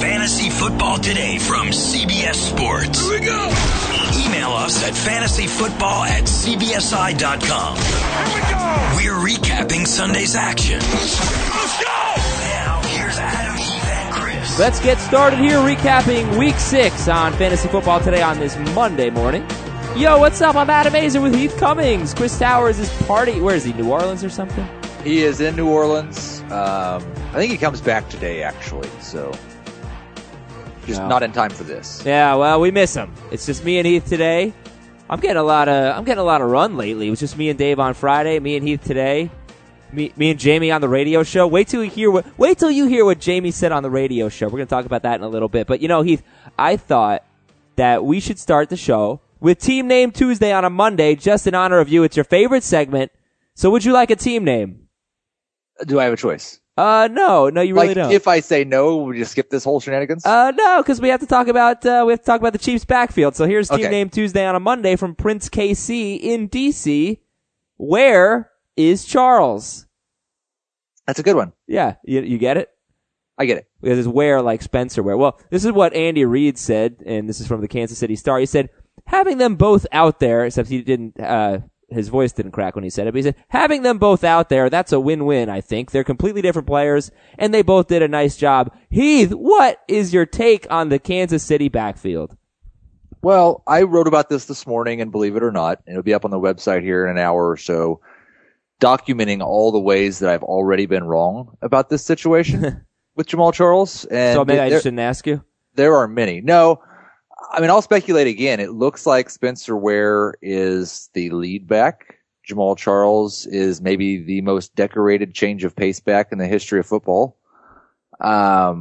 Fantasy Football Today from CBS Sports. Here we go. Email us at fantasyfootball@cbsi.com. Here we go. We're recapping Sunday's action. Let's go. Now, here's Adam, Heath, and Chris. Let's get started here recapping Week 6 on Fantasy Football Today on this Monday morning. Yo, what's up? I'm Adam Azer with Heath Cummings. Chris Towers is party. Where is he, New Orleans or something? He is in New Orleans. I think he comes back today, actually, so just not in time for this. Yeah, well, we miss him. It's just me and Heath today. I'm getting a lot of run lately. It was just me and Dave on Friday, me and Heath today, me and Jamie on the radio show. Wait till you hear what Jamie said on the radio show. We're going to talk about that in a little bit. But Heath, I thought that we should start the show with Team Name Tuesday on a Monday, just in honor of you. It's your favorite segment. So would you like a team name? Do I have a choice? No, you really don't. If I say no, we just skip this whole shenanigans? No, because we have to talk about the Chiefs' backfield. So here's Team Name Tuesday on a Monday from Prince KC in DC. Where is Charles? That's a good one. Yeah, you get it? I get it. Because it's where like Spencer where. Well, this is what Andy Reid said, and this is from the Kansas City Star. He said, having them both out there, except he didn't, his voice didn't crack when he said it, but he said, having them both out there, that's a win-win, I think. They're completely different players, and they both did a nice job. Heath, what is your take on the Kansas City backfield? Well, I wrote about this morning, and believe it or not, it'll be up on the website here in an hour or so, documenting all the ways that I've already been wrong about this situation with Jamaal Charles. And so maybe I just shouldn't ask you? There are many. No. I mean, I'll speculate again. It looks like Spencer Ware is the lead back. Jamaal Charles is maybe the most decorated change of pace back in the history of football. I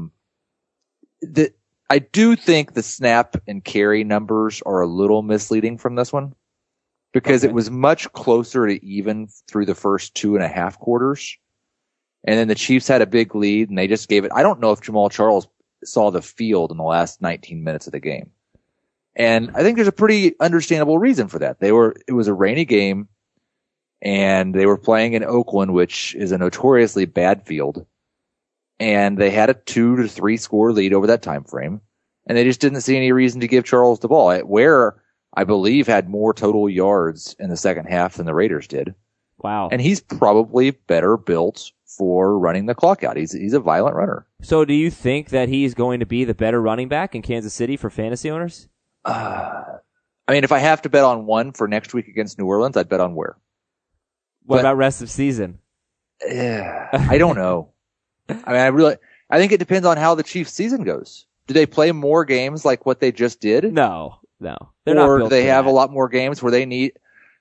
do think the snap and carry numbers are a little misleading from this one because it was much closer to even through the first 2.5 quarters. And then the Chiefs had a big lead and they just gave it. I don't know if Jamaal Charles saw the field in the last 19 minutes of the game. And I think there's a pretty understandable reason for that. It was a rainy game and they were playing in Oakland, which is a notoriously bad field. And they had a 2 to 3 score lead over that time frame. And they just didn't see any reason to give Charles the ball. Where I believe had more total yards in the second half than the Raiders did. Wow. And he's probably better built for running the clock out. He's a violent runner. So do you think that he's going to be the better running back in Kansas City for fantasy owners? I mean, if I have to bet on one for next week against New Orleans, I'd bet on Ware. What about rest of season? Yeah, I don't know. I mean, I think it depends on how the Chiefs season goes. Do they play more games like what they just did? No. They're or not do they have a lot more games where they need?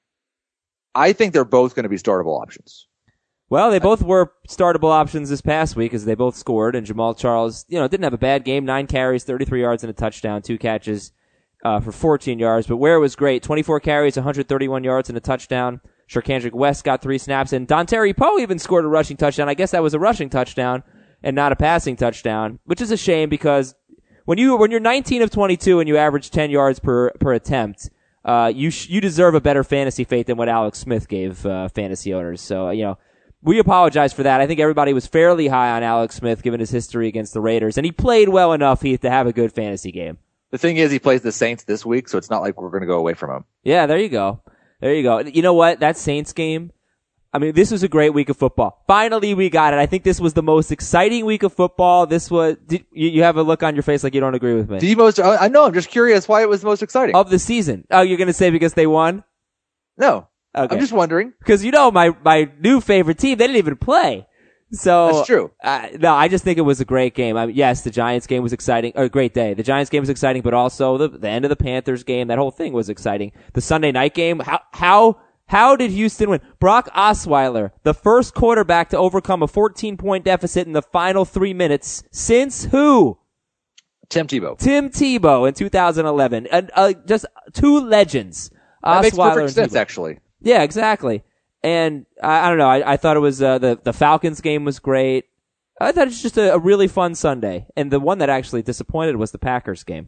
I think they're both going to be startable options. Well, they both were startable options this past week as they both scored, and Jamaal Charles, didn't have a bad game. 9 carries, 33 yards and a touchdown, 2 catches for 14 yards. But Ware was great. 24 carries, 131 yards and a touchdown. Sherkandrick West got 3 snaps, and Dontari Poe even scored a rushing touchdown. I guess that was a rushing touchdown and not a passing touchdown, which is a shame because when you're 19 of 22 and you average 10 yards per attempt, you deserve a better fantasy fate than what Alex Smith gave fantasy owners. So, we apologize for that. I think everybody was fairly high on Alex Smith given his history against the Raiders, and he played well enough, Heath, to have a good fantasy game. The thing is, he plays the Saints this week, so it's not like we're going to go away from him. Yeah, there you go. You know what? That Saints game, I mean, this was a great week of football. Finally, we got it. I think this was the most exciting week of football. You have a look on your face like you don't agree with me. I know, I'm just curious why it was the most exciting. Of the season. Oh, you're going to say because they won? No. Okay. I'm just wondering. Because my new favorite team, they didn't even play. So that's true. No, I just think it was a great game. I mean, yes, the Giants game was exciting, or a great day. The Giants game was exciting, but also the end of the Panthers game, that whole thing was exciting. The Sunday night game, how did Houston win? Brock Osweiler, the first quarterback to overcome a 14-point deficit in the final 3 minutes since who? Tim Tebow. Tim Tebow in 2011. Just 2 legends. That Osweiler makes perfect sense, actually. Yeah, exactly. And I don't know. I thought it was the Falcons game was great. I thought it was just a really fun Sunday. And the one that actually disappointed was the Packers game.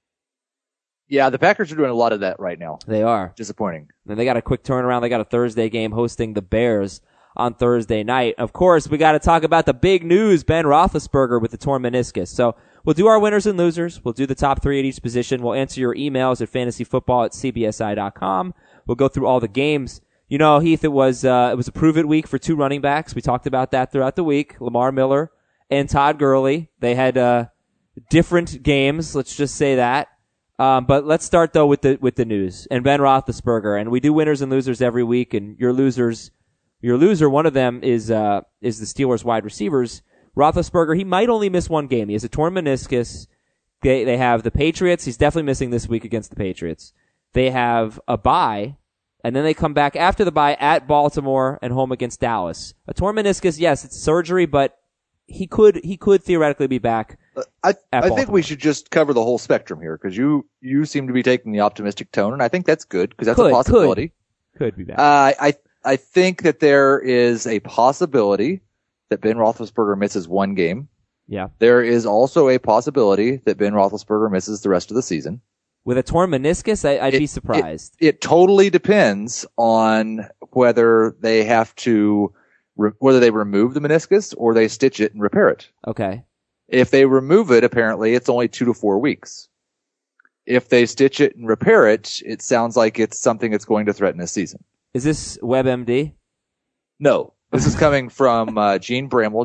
Yeah, the Packers are doing a lot of that right now. They are. Disappointing. And they got a quick turnaround. They got a Thursday game hosting the Bears on Thursday night. Of course, we got to talk about the big news, Ben Roethlisberger with the torn meniscus. So We'll do our winners and losers. We'll do the top 3 at each position. We'll answer your emails at fantasyfootball@cbsi.com. We'll go through all the games. You know, Heath, it was a prove-it week for 2 running backs. We talked about that throughout the week. Lamar Miller and Todd Gurley. They had different games, let's just say that. But let's start, though, with the news. And Ben Roethlisberger. And we do winners and losers every week. And your loser, one of them is the Steelers wide receivers. Roethlisberger, he might only miss 1 game. He has a torn meniscus. They have the Patriots. He's definitely missing this week against the Patriots. They have a bye, and then they come back after the bye at Baltimore and home against Dallas. A torn meniscus, yes, it's surgery, but he could theoretically be back. I think we should just cover the whole spectrum here, because you seem to be taking the optimistic tone, and I think that's good, because that's a possibility. Could be back. I think that there is a possibility that Ben Roethlisberger misses 1 game. Yeah. There is also a possibility that Ben Roethlisberger misses the rest of the season. With a torn meniscus, I'd be surprised. It totally depends on whether they have to, whether they remove the meniscus or they stitch it and repair it. Okay. If they remove it, apparently it's only 2 to 4 weeks. If they stitch it and repair it, it sounds like it's something that's going to threaten his season. Is this WebMD? No. This is coming from Gene Bramwell,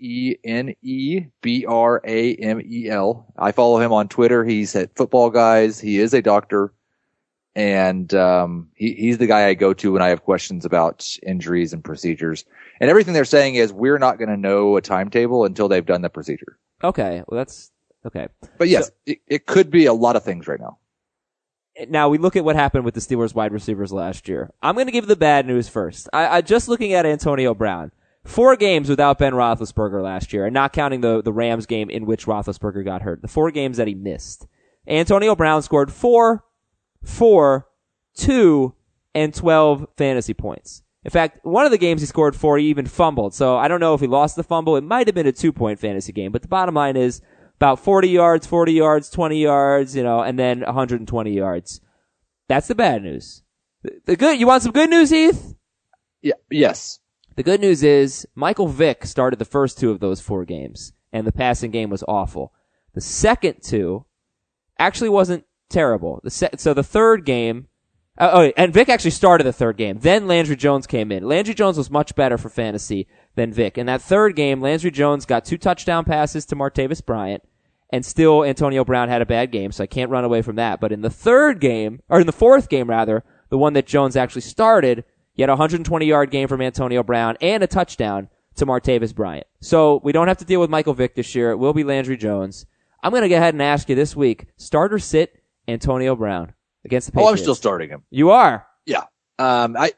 Jenebramel. I follow him on Twitter. He's at Football Guys. He is a doctor, and he's the guy I go to when I have questions about injuries and procedures. And everything they're saying is we're not going to know a timetable until they've done the procedure. Okay, well that's okay. But yes, it could be a lot of things right now. Now, we look at what happened with the Steelers wide receivers last year. I'm going to give the bad news first. I just looking at Antonio Brown. 4 games without Ben Roethlisberger last year, and not counting the Rams game in which Roethlisberger got hurt. The 4 games that he missed. Antonio Brown scored 4, 2, and 12 fantasy points. In fact, one of the games he scored 4, he even fumbled. So I don't know if he lost the fumble. It might have been a 2-point fantasy game, but the bottom line is, about 40 yards, 20 yards, and then 120 yards. That's the bad news. The good, you want some good news, Heath? Yeah, yes. The good news is Michael Vick started the first 2 of those 4 games, and the passing game was awful. The second 2 actually wasn't terrible. So the third game, and Vick actually started the third game. Then Landry Jones came in. Landry Jones was much better for fantasy than Vick. In that third game, Landry Jones got 2 touchdown passes to Martavis Bryant. And still, Antonio Brown had a bad game, so I can't run away from that. But in the fourth game, the one that Jones actually started, he had a 120-yard game from Antonio Brown and a touchdown to Martavis Bryant. So we don't have to deal with Michael Vick this year. It will be Landry Jones. I'm going to go ahead and ask you this week, start or sit Antonio Brown against the Patriots? Oh, I'm still starting him. You are? Yeah. I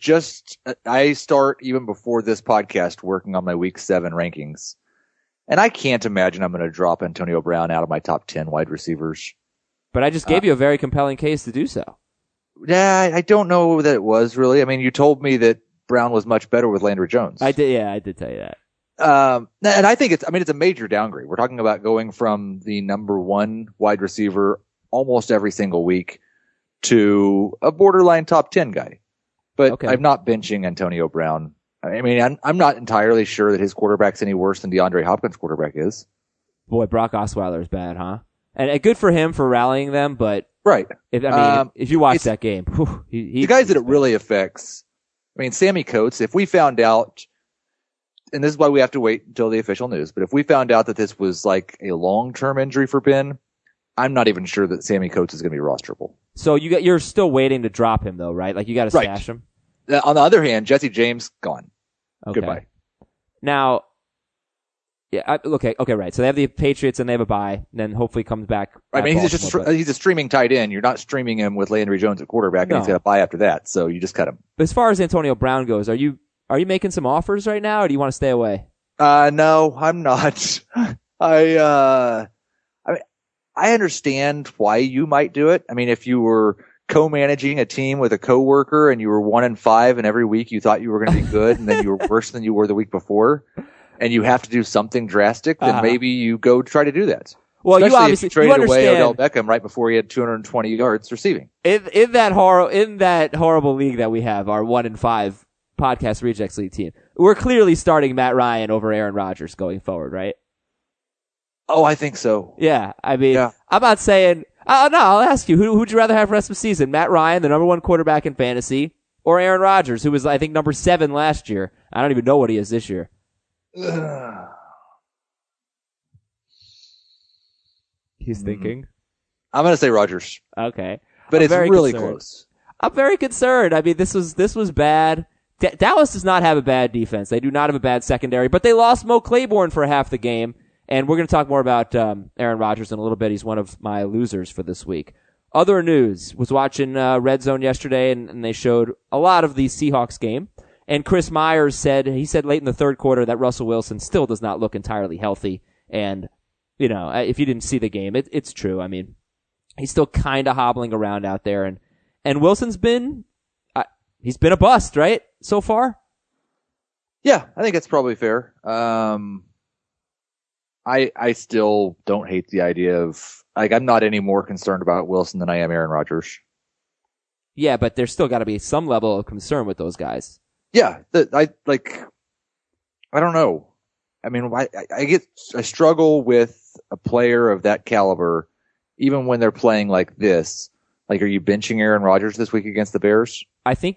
start even before this podcast working on my week 7 rankings. And I can't imagine I'm going to drop Antonio Brown out of my top 10 wide receivers. But I just gave you a very compelling case to do so. Yeah, I don't know that it was really. I mean, you told me that Brown was much better with Landry Jones. I did tell you that. And I think it's a major downgrade. We're talking about going from the number 1 wide receiver almost every single week to a borderline top 10 guy. But okay. I'm not benching Antonio Brown. I mean, I'm not entirely sure that his quarterback's any worse than DeAndre Hopkins' quarterback is. Boy, Brock Osweiler is bad, huh? And good for him for rallying them, but right. If you watch that game, the guys that it really affects. I mean, Sammy Coates. If we found out, and this is why we have to wait until the official news, but if we found out that this was like a long-term injury for Ben, I'm not even sure that Sammy Coates is going to be rosterable. So you're still waiting to drop him, though, right? Like you got to stash him. On the other hand, Jesse James gone. Okay. Goodbye. Now, yeah, okay, right. So they have the Patriots and they have a bye, and then hopefully comes back. Right. I mean, he's a streaming tight end. You're not streaming him with Landry Jones at quarterback, and he's got a bye after that. So you just cut him. But as far as Antonio Brown goes, are you making some offers right now, or do you want to stay away? No, I'm not. I understand why you might do it. I mean, if you were co-managing a team with a coworker and you were 1-5 and every week you thought you were going to be good and then you were worse than you were the week before and you have to do something drastic, then maybe you go try to do that. Well, especially you obviously if you traded away Odell Beckham right before he had 220 yards receiving. In that horrible league that we have, our 1-5 podcast rejects league team, we're clearly starting Matt Ryan over Aaron Rodgers going forward, right? Oh, I think so. Yeah, I mean, Yeah. I'm not saying. No, I'll ask you. Who'd you rather have for the rest of the season? Matt Ryan, the number 1 quarterback in fantasy, or Aaron Rodgers, who was, I think, number 7 last year? I don't even know what he is this year. He's thinking. I'm going to say Rodgers, Okay, but I'm it's very really concerned. close. I'm very concerned. I mean, this was bad. Dallas does not have a bad defense. They do not have a bad secondary, but they lost Mo Claiborne for half the game. And we're going to talk more about Aaron Rodgers in a little bit. He's one of my losers for this week. Other news, was watching Red Zone yesterday, and they showed a lot of the Seahawks game. And Chris Myers said late in the third quarter that Russell Wilson still does not look entirely healthy. And, you know, if you didn't see the game, it's true. I mean, he's still kind of hobbling around out there. And Wilson's been, he's been a bust, right? So far? Yeah, I think that's probably fair. I still don't hate the idea of, like, I'm not any more concerned about Wilson than I am Aaron Rodgers. Yeah, but there's still got to be some level of concern with those guys. Yeah, I don't know. I mean, I struggle with a player of that caliber, even when they're playing like this. Like, are you benching Aaron Rodgers this week against the Bears? I think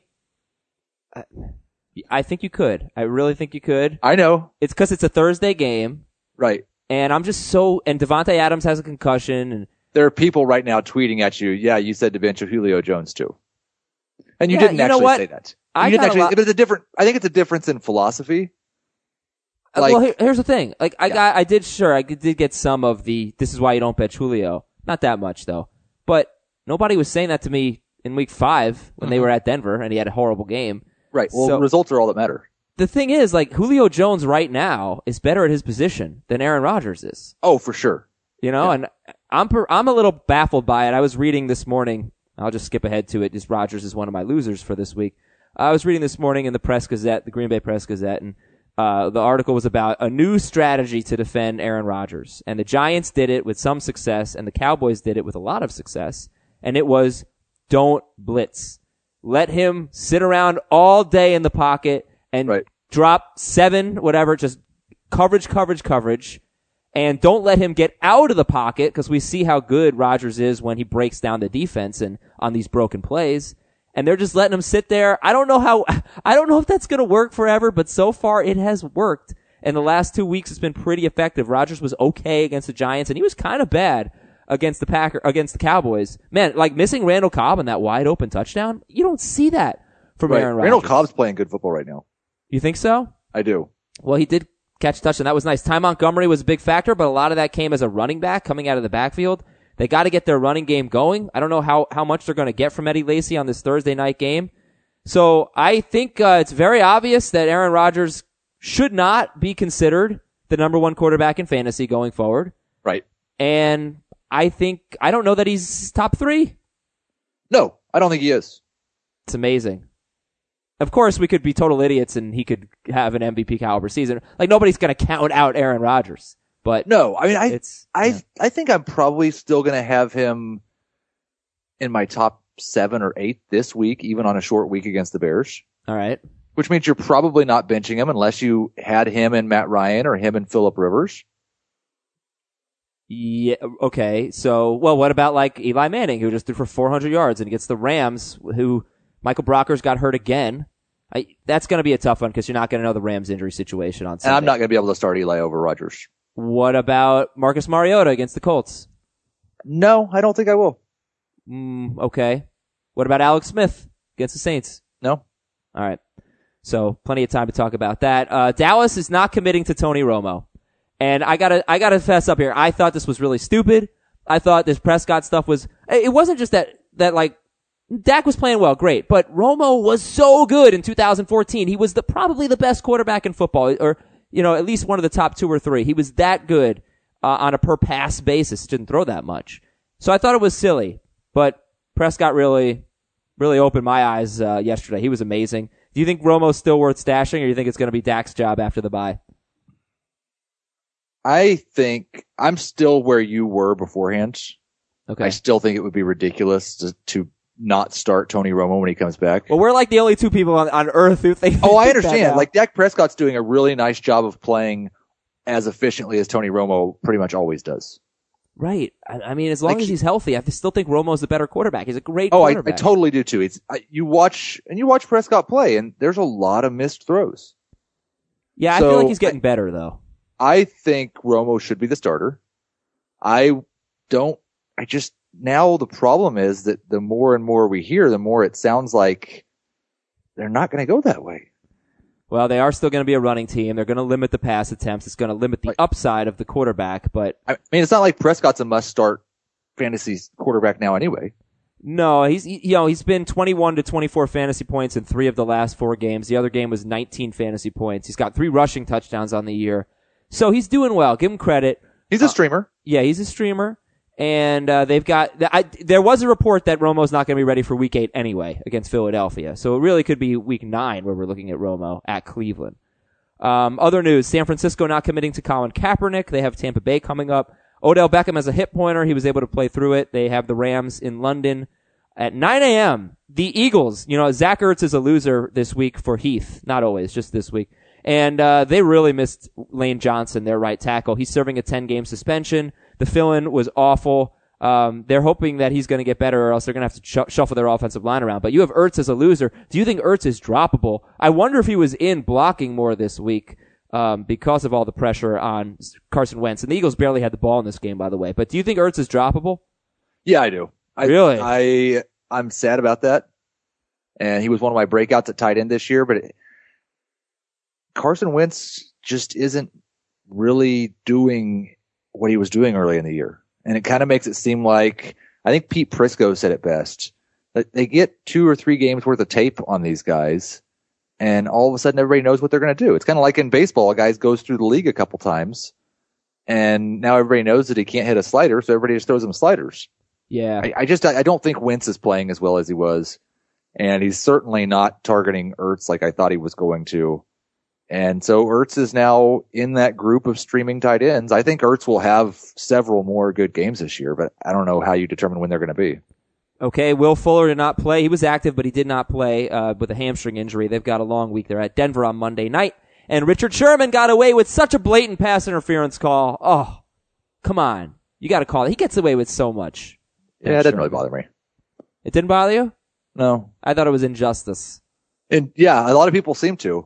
you could. I really think you could. I know. It's because it's a Thursday game. Right. And I'm just and Devontae Adams has a concussion. And there are people right now tweeting at you, yeah, you said to bench Julio Jones too. And you Yeah, didn't you know actually what? say that. I You didn't got a actually, lot- it was a different, I think it's a difference in philosophy. well, here's the thing. Like, I did get some of this is why you don't bench Julio. Not that much though. But nobody was saying that to me in week 5 when they were at Denver and he had a horrible game. Right. Well, So- results are all that matter. The thing is, like, Julio Jones right now is better at his position than Aaron Rodgers is. Oh, for sure. You know, and I'm a little baffled by it. I was reading this morning. I'll just skip ahead to it. Just Rodgers is one of my losers for this week. I was reading this morning in the Press Gazette, the Green Bay Press Gazette, and the article was about a new strategy to defend Aaron Rodgers. And the Giants did it with some success, and the Cowboys did it with a lot of success. And it was, don't blitz. Let him sit around all day in the pocket and drop 7, whatever, just coverage, and don't let him get out of the pocket because we see how good Rodgers is when he breaks down the defense and on these broken plays. And they're just letting him sit there. I don't know if that's going to work forever, but so far it has worked. And the last 2 weeks it's been pretty effective. Rodgers was okay against the Giants, and he was kind of bad against the Cowboys. Man, like missing Randall Cobb in that wide open touchdown, you don't see that from Aaron Rodgers. Randall Cobb's playing good football right now. You think so? I do. Well, he did catch a touchdown. That was nice. Ty Montgomery was a big factor, but a lot of that came as a running back coming out of the backfield. They got to get their running game going. I don't know how much they're going to get from Eddie Lacy on this Thursday night game. So I think it's very obvious that Aaron Rodgers should not be considered the number 1 quarterback in fantasy going forward. Right. And I don't know that he's top 3. No, I don't think he is. It's amazing. Of course, we could be total idiots and he could have an MVP caliber season. Like, nobody's going to count out Aaron Rodgers. But no, I mean, I think I'm probably still going to have him in my top 7 or 8 this week, even on a short week against the Bears. All right. Which means you're probably not benching him unless you had him and Matt Ryan or him and Phillip Rivers. Yeah. Okay. So, well, what about like Eli Manning, who just threw for 400 yards and gets the Rams, who Michael Brockers got hurt again? That's going to be a tough one because you're not going to know the Rams injury situation on Sunday. And I'm not going to be able to start Eli over Rodgers. What about Marcus Mariota against the Colts? No, I don't think I will. Okay. What about Alex Smith against the Saints? No. All right. So plenty of time to talk about that. Dallas is not committing to Tony Romo. And I gotta fess up here. I thought this was really stupid. I thought this Prescott stuff it wasn't just that like, Dak was playing well, great, but Romo was so good in 2014. He was probably the best quarterback in football, or, you know, at least one of the top 2 or 3. He was that good, on a per pass basis. Didn't throw that much. So I thought it was silly, but Prescott really opened my eyes, yesterday. He was amazing. Do you think Romo's still worth stashing, or do you think it's going to be Dak's job after the bye? I think I'm still where you were beforehand. Okay. I still think it would be ridiculous to not start Tony Romo when he comes back. Well, we're like the only 2 people on earth who think. Oh, I think that understand. now. Like, Dak Prescott's doing a really nice job of playing as efficiently as Tony Romo pretty much always does. Right. I mean, as long as he's healthy, I still think Romo's the better quarterback. He's a great I quarterback. totally do too. You watch Prescott play, and there's a lot of missed throws. Yeah, So, I feel like he's getting better, though. I think Romo should be the starter. Now the problem is that the more and more we hear, the more it sounds like they're not going to go that way. Well, they are still going to be a running team. They're going to limit the pass attempts. It's going to limit the upside of the quarterback, but I mean, it's not like Prescott's a must-start fantasy quarterback now anyway. no, he's been 21 to 24 fantasy points in 3 of the last 4 games. The other game was 19 fantasy points. He's got 3 rushing touchdowns on the year. So he's doing well. Give him credit. He's a streamer. Yeah, he's a streamer. And they've got there was a report that Romo's not going to be ready for Week 8 anyway against Philadelphia. So it really could be Week 9 where we're looking at Romo at Cleveland. Other news, San Francisco not committing to Colin Kaepernick. They have Tampa Bay coming up. Odell Beckham has a hip pointer. He was able to play through it. They have the Rams in London at 9 a.m. The Eagles, Zach Ertz is a loser this week for Heath. Not always, just this week. And they really missed Lane Johnson, their right tackle. He's serving a 10-game suspension. The fill-in was awful. They're hoping that he's going to get better, or else they're going to have to shuffle their offensive line around. But you have Ertz as a loser. Do you think Ertz is droppable? I wonder if he was in blocking more this week because of all the pressure on Carson Wentz. And the Eagles barely had the ball in this game, by the way. But do you think Ertz is droppable? Yeah, I do. Really? I'm sad about that. And he was one of my breakouts at tight end this year, but Carson Wentz just isn't really doing what he was doing early in the year. And it kind of makes it seem like, I think Pete Prisco said it best, that they get 2 or 3 games worth of tape on these guys, and all of a sudden everybody knows what they're going to do. It's kind of like in baseball, a guy goes through the league a couple times, and now everybody knows that he can't hit a slider, so everybody just throws him sliders. Yeah. I don't think Wentz is playing as well as he was, and he's certainly not targeting Ertz like I thought he was going to. And so Ertz is now in that group of streaming tight ends. I think Ertz will have several more good games this year, but I don't know how you determine when they're going to be. Okay, Will Fuller did not play. He was active, but he did not play with a hamstring injury. They've got a long week. They're at Denver on Monday night. And Richard Sherman got away with such a blatant pass interference call. Oh, come on. You got to call it. He gets away with so much. Yeah, it didn't really bother me. It didn't bother you? No. I thought it was injustice. And yeah, a lot of people seem to.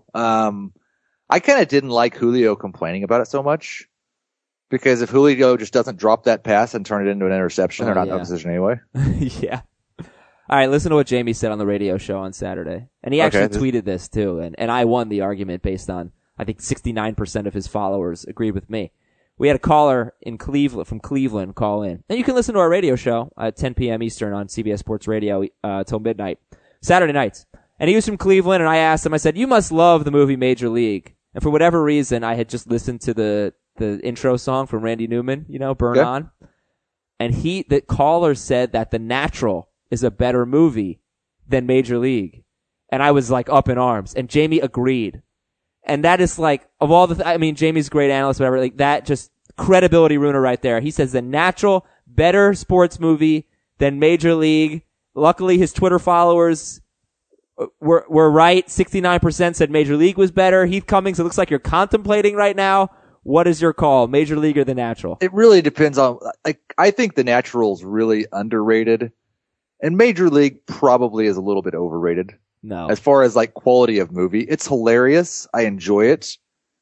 I kind of didn't like Julio complaining about it so much, because if Julio just doesn't drop that pass and turn it into an interception, they're not in a position anyway. Yeah. All right, listen to what Jamie said on the radio show on Saturday. And he actually tweeted this too, and I won the argument based on, I think 69% of his followers agreed with me. We had a caller in Cleveland, from Cleveland, call in. And you can listen to our radio show at 10 p.m. Eastern on CBS Sports Radio till midnight, Saturday nights. And he was from Cleveland, and I asked him, I said, you must love the movie Major League. And for whatever reason, I had just listened to the intro song from Randy Newman, Burn On. And the caller said that The Natural is a better movie than Major League. And I was like up in arms. And Jamie agreed. And that is like, of all Jamie's a great analyst, whatever, like that just credibility ruiner right there. He says The Natural, better sports movie than Major League. Luckily, his Twitter followers were right. 69% said Major League was better. Heath Cummings, it looks like you're contemplating right now. What is your call, Major League or The Natural? It really depends on, I think The Natural is really underrated, and Major League probably is a little bit overrated. No. As far as quality of movie, it's hilarious. I enjoy it.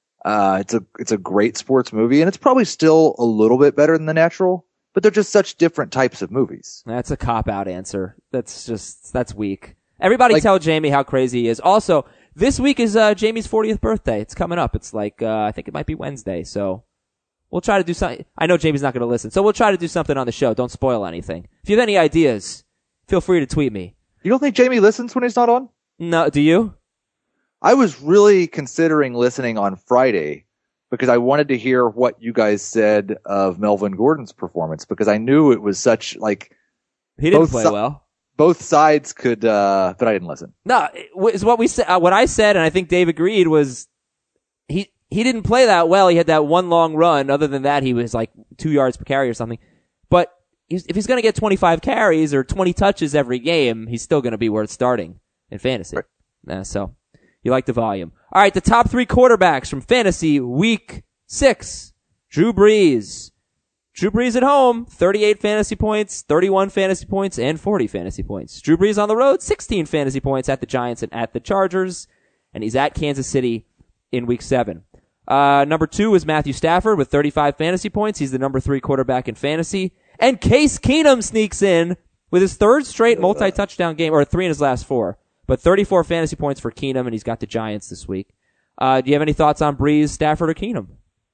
It's a great sports movie, and it's probably still a little bit better than The Natural, but they're just such different types of movies. That's a cop-out answer. That's weak. Everybody tell Jamie how crazy he is. Also, this week is Jamie's 40th birthday. It's coming up. It's I think it might be Wednesday, so we'll try to do something. I know Jamie's not going to listen, so we'll try to do something on the show. Don't spoil anything. If you have any ideas, feel free to tweet me. You don't think Jamie listens when he's not on? No, do you? I was really considering listening on Friday because I wanted to hear what you guys said of Melvin Gordon's performance, because I knew it was such he didn't play well. Both sides could, but I didn't listen. No, it's what we said. What I said, and I think Dave agreed, was he didn't play that well. He had that one long run. Other than that, he was 2 yards per carry or something. But if he's going to get 25 carries or 20 touches every game, he's still going to be worth starting in fantasy. Right. So you like the volume. All right, the top 3 quarterbacks from fantasy week 6, Drew Brees. Drew Brees at home, 38 fantasy points, 31 fantasy points, and 40 fantasy points. Drew Brees on the road, 16 fantasy points at the Giants and at the Chargers. And he's at Kansas City in week 7. Number 2 is Matthew Stafford with 35 fantasy points. He's the number 3 quarterback in fantasy. And Case Keenum sneaks in with his 3rd straight multi-touchdown game, or 3 in his last 4. But 34 fantasy points for Keenum, and he's got the Giants this week. Do you have any thoughts on Brees, Stafford, or Keenum?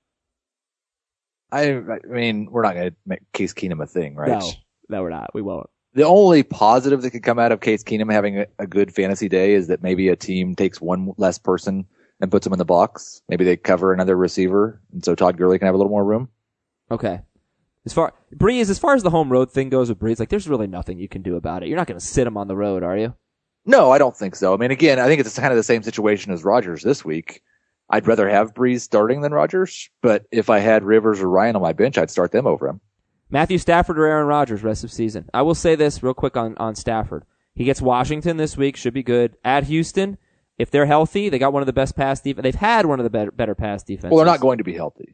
I mean, we're not going to make Case Keenum a thing, right? No, we're not. We won't. The only positive that could come out of Case Keenum having a good fantasy day is that maybe a team takes one less person and puts them in the box. Maybe they cover another receiver, and so Todd Gurley can have a little more room. Okay. As far as the home road thing goes with Brees, like there's really nothing you can do about it. You're not going to sit him on the road, are you? No, I don't think so. I mean, again, I think it's kind of the same situation as Rodgers this week. I'd rather have Brees starting than Rodgers, but if I had Rivers or Ryan on my bench, I'd start them over him. Matthew Stafford or Aaron Rodgers rest of season. I will say this real quick on Stafford. He gets Washington this week, should be good. At Houston, if they're healthy, they got one of the best pass defense. They've had one of the better pass defenses. Well, they're not going to be healthy.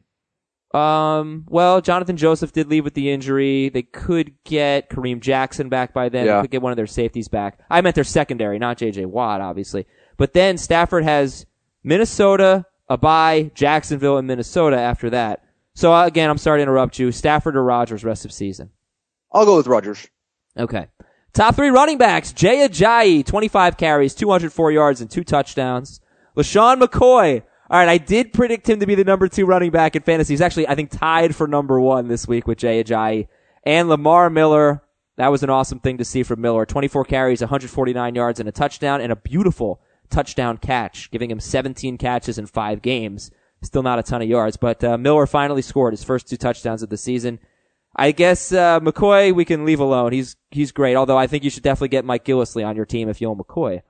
Well, Jonathan Joseph did leave with the injury. They could get Kareem Jackson back by then. Yeah. They could get one of their safeties back. I meant their secondary, not J.J. Watt, obviously. But then Stafford has Minnesota, a bye, Jacksonville, and Minnesota after that. So again, I'm sorry to interrupt you. Stafford or Rodgers rest of season? I'll go with Rodgers. Okay. Top 3 running backs. Jay Ajayi, 25 carries, 204 yards, and 2 touchdowns. LaShawn McCoy. All right, I did predict him to be the number 2 running back in fantasy. He's actually, I think, tied for number 1 this week with Jay Ajayi. And Lamar Miller. That was an awesome thing to see from Miller. 24 carries, 149 yards, and a touchdown, and a beautiful touchdown catch, giving him 17 catches in 5 games. Still not a ton of yards, but Miller finally scored his first 2 touchdowns of the season. I guess McCoy we can leave alone. He's great, although I think you should definitely get Mike Gillislee on your team if you own McCoy.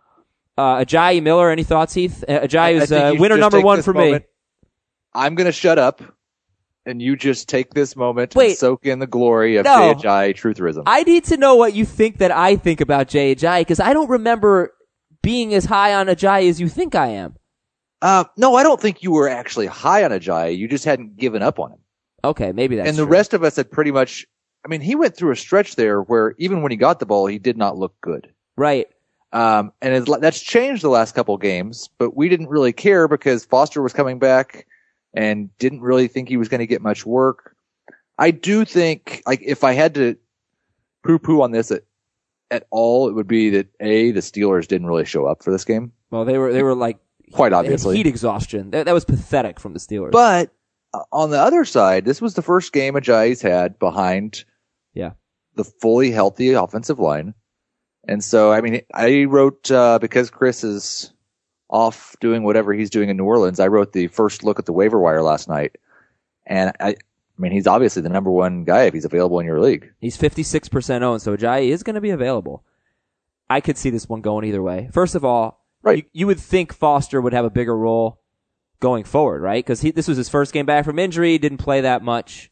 Ajayi, Miller, any thoughts, Heath? Ajayi is winner number 1 for me. I'm going to shut up, and you just take this moment and soak in the glory of Jay Ajayi trutherism. I need to know what you think that I think about Jay Ajayi, because I don't remember being as high on Ajayi as you think I am. No, I don't think you were actually high on Ajayi. You just hadn't given up on him. Okay, maybe that's And the true. rest of us had pretty much, I mean, he went through a stretch there where even when he got the ball, he did not look good. Right. And that's changed the last couple games, but we didn't really care because Foster was coming back and didn't really think he was going to get much work. I do think, like, if I had to poo-poo on this at all, it would be that the Steelers didn't really show up for this game. Well, they were like quite obviously heat exhaustion. That was pathetic from the Steelers. But on the other side, this was the first game Ajayi's had behind the fully healthy offensive line. And so, I mean, I wrote, because Chris is off doing whatever he's doing in New Orleans, I wrote the first look at the waiver wire last night. And I mean, he's obviously the number 1 guy if he's available in your league. He's 56% owned, so Ajayi is going to be available. I could see this one going either way. First of all, you would think Foster would have a bigger role going forward, right? Because this was his first game back from injury, didn't play that much.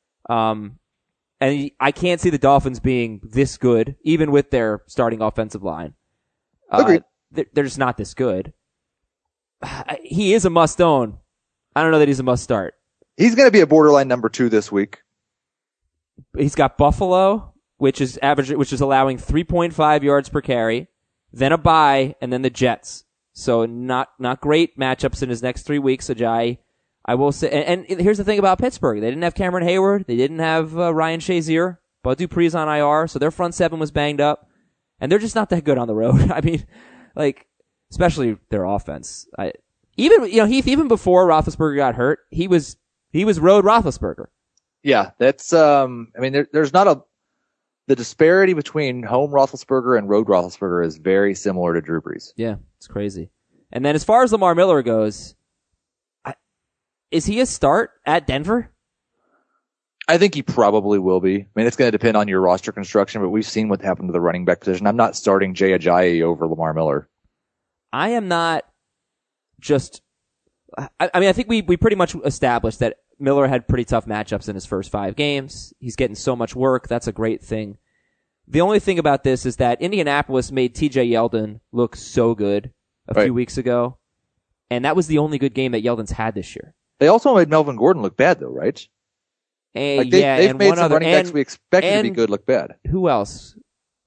And I can't see the Dolphins being this good, even with their starting offensive line. Agreed. They're just not this good. He is a must-own. I don't know that he's a must-start. He's going to be a borderline number 2 this week. He's got Buffalo, which is allowing 3.5 yards per carry, then a bye, and then the Jets. So not great matchups in his next 3 weeks, Ajayi. I will say, and here's the thing about Pittsburgh. They didn't have Cameron Hayward. They didn't have Ryan Shazier. Bud Dupree's on IR, so their front 7 was banged up. And they're just not that good on the road. I mean, like, especially their offense. Even before Roethlisberger got hurt, he was road Roethlisberger. Yeah, that's, I mean, there's not the disparity between home Roethlisberger and road Roethlisberger is very similar to Drew Brees. Yeah, it's crazy. And then as far as Lamar Miller goes, is he a start at Denver? I think he probably will be. I mean, it's going to depend on your roster construction, but we've seen what happened to the running back position. I'm not starting Jay Ajayi over Lamar Miller. I am not just... I mean, I think we pretty much established that Miller had pretty tough matchups in his first 5 games. He's getting so much work. That's a great thing. The only thing about this is that Indianapolis made TJ Yeldon look so good a few weeks ago, and that was the only good game that Yeldon's had this year. They also made Melvin Gordon look bad, though, right? They've and made one some other running backs we expected to be good look bad. Who else?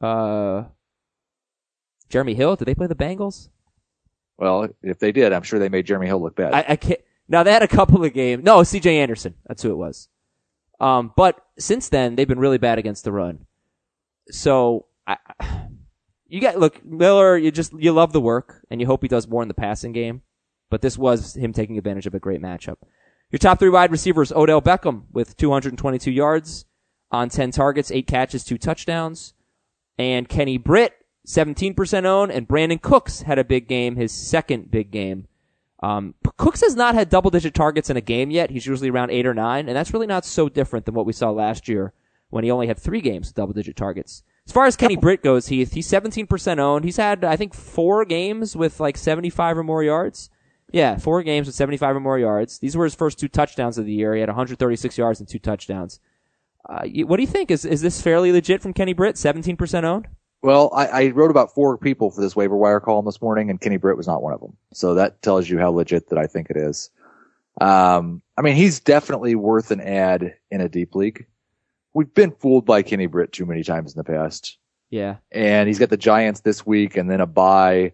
Jeremy Hill. Did they play the Bengals? Well, if they did, I'm sure they made Jeremy Hill look bad. I can't. Now they had a couple of games. No, C.J. Anderson. That's who it was. But since then they've been really bad against the run. So Miller. You love the work and you hope he does more in the passing game. But this was him taking advantage of a great matchup. Your top 3 wide receivers: Odell Beckham with 222 yards on 10 targets, 8 catches, 2 touchdowns, and Kenny Britt, 17% owned, and Brandon Cooks had a big game, his second big game. Cooks has not had double-digit targets in a game yet. He's usually around 8 or 9, and that's really not so different than what we saw last year when he only had 3 games with double-digit targets. As far as Kenny Britt goes, he's 17% owned. He's had, I think, 4 games with like 75 or more yards. Yeah, 4 games with 75 or more yards. These were his first 2 touchdowns of the year. He had 136 yards and 2 touchdowns. What do you think? Is this fairly legit from Kenny Britt, 17% owned? Well, I wrote about 4 people for this waiver wire column this morning, and Kenny Britt was not one of them. So that tells you how legit that I think it is. I mean, he's definitely worth an ad in a deep league. We've been fooled by Kenny Britt too many times in the past. Yeah. And he's got the Giants this week and then a bye.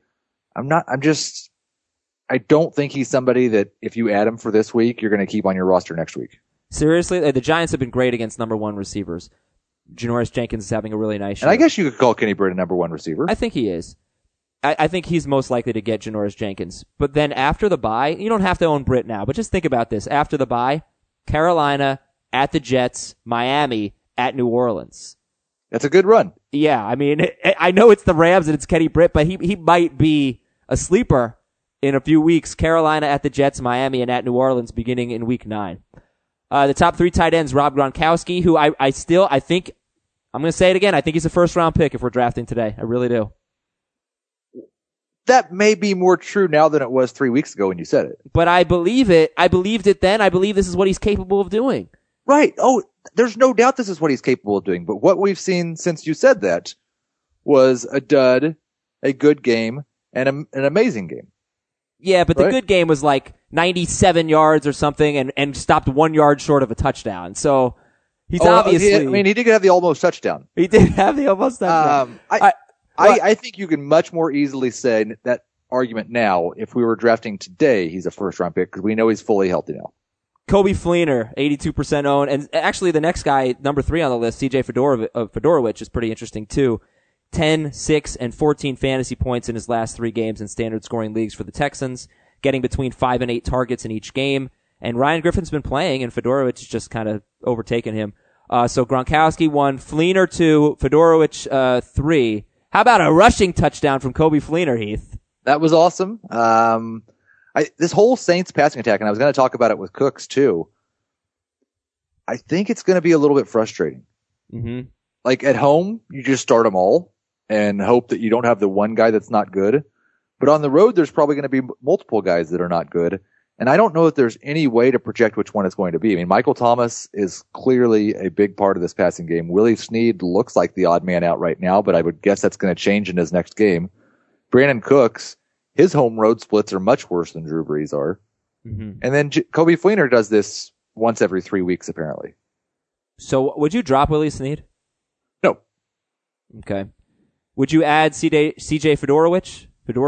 I don't think he's somebody that if you add him for this week, you're going to keep on your roster next week. Seriously, the Giants have been great against number 1 receivers. Janoris Jenkins is having a really nice year. And I guess you could call Kenny Britt a number 1 receiver. I think he is. I think he's most likely to get Janoris Jenkins. But then after the bye, you don't have to own Britt now, but just think about this. After the bye, Carolina, at the Jets, Miami, at New Orleans. That's a good run. Yeah, I mean, I know it's the Rams and it's Kenny Britt, but he might be a sleeper in a few weeks. Carolina at the Jets, Miami, and at New Orleans beginning in week 9. The top 3 tight ends: Rob Gronkowski, who I think, I'm going to say it again, I think he's a first round pick if we're drafting today. I really do. That may be more true now than it was 3 weeks ago when you said it. But I believe it. I believed it then. I believe this is what he's capable of doing. Right. Oh, there's no doubt this is what he's capable of doing. But what we've seen since you said that was a dud, a good game, and an amazing game. Yeah, but the good game was like 97 yards or something and stopped 1 yard short of a touchdown. So he's obviously... he did have the almost touchdown. He did have the almost touchdown. I think you can much more easily say that argument now. If we were drafting today, he's a first round pick because we know he's fully healthy now. Kobe Fleener, 82% owned. And actually the next guy, number 3 on the list, CJ Fedorowicz, is pretty interesting too. 10, 6, and 14 fantasy points in his last 3 games in standard scoring leagues for the Texans, getting between 5 and 8 targets in each game. And Ryan Griffin's been playing, and Fedorowicz just kind of overtaken him. So Gronkowski 1, Fleener 2, Fedorowicz 3. How about a rushing touchdown from Kobe Fleener, Heath? That was awesome. This whole Saints passing attack, and I was going to talk about it with Cooks too. I think it's going to be a little bit frustrating. Mm-hmm. Like at home, you just start them all and hope that you don't have the one guy that's not good. But on the road, there's probably going to be multiple guys that are not good. And I don't know if there's any way to project which one it's going to be. I mean, Michael Thomas is clearly a big part of this passing game. Willie Snead looks like the odd man out right now, but I would guess that's going to change in his next game. Brandon Cooks, his home road splits are much worse than Drew Brees are. Mm-hmm. And then Kobe Fleener does this once every 3 weeks, apparently. So would you drop Willie Snead? No. Okay. Would you add CJ Fedorowicz?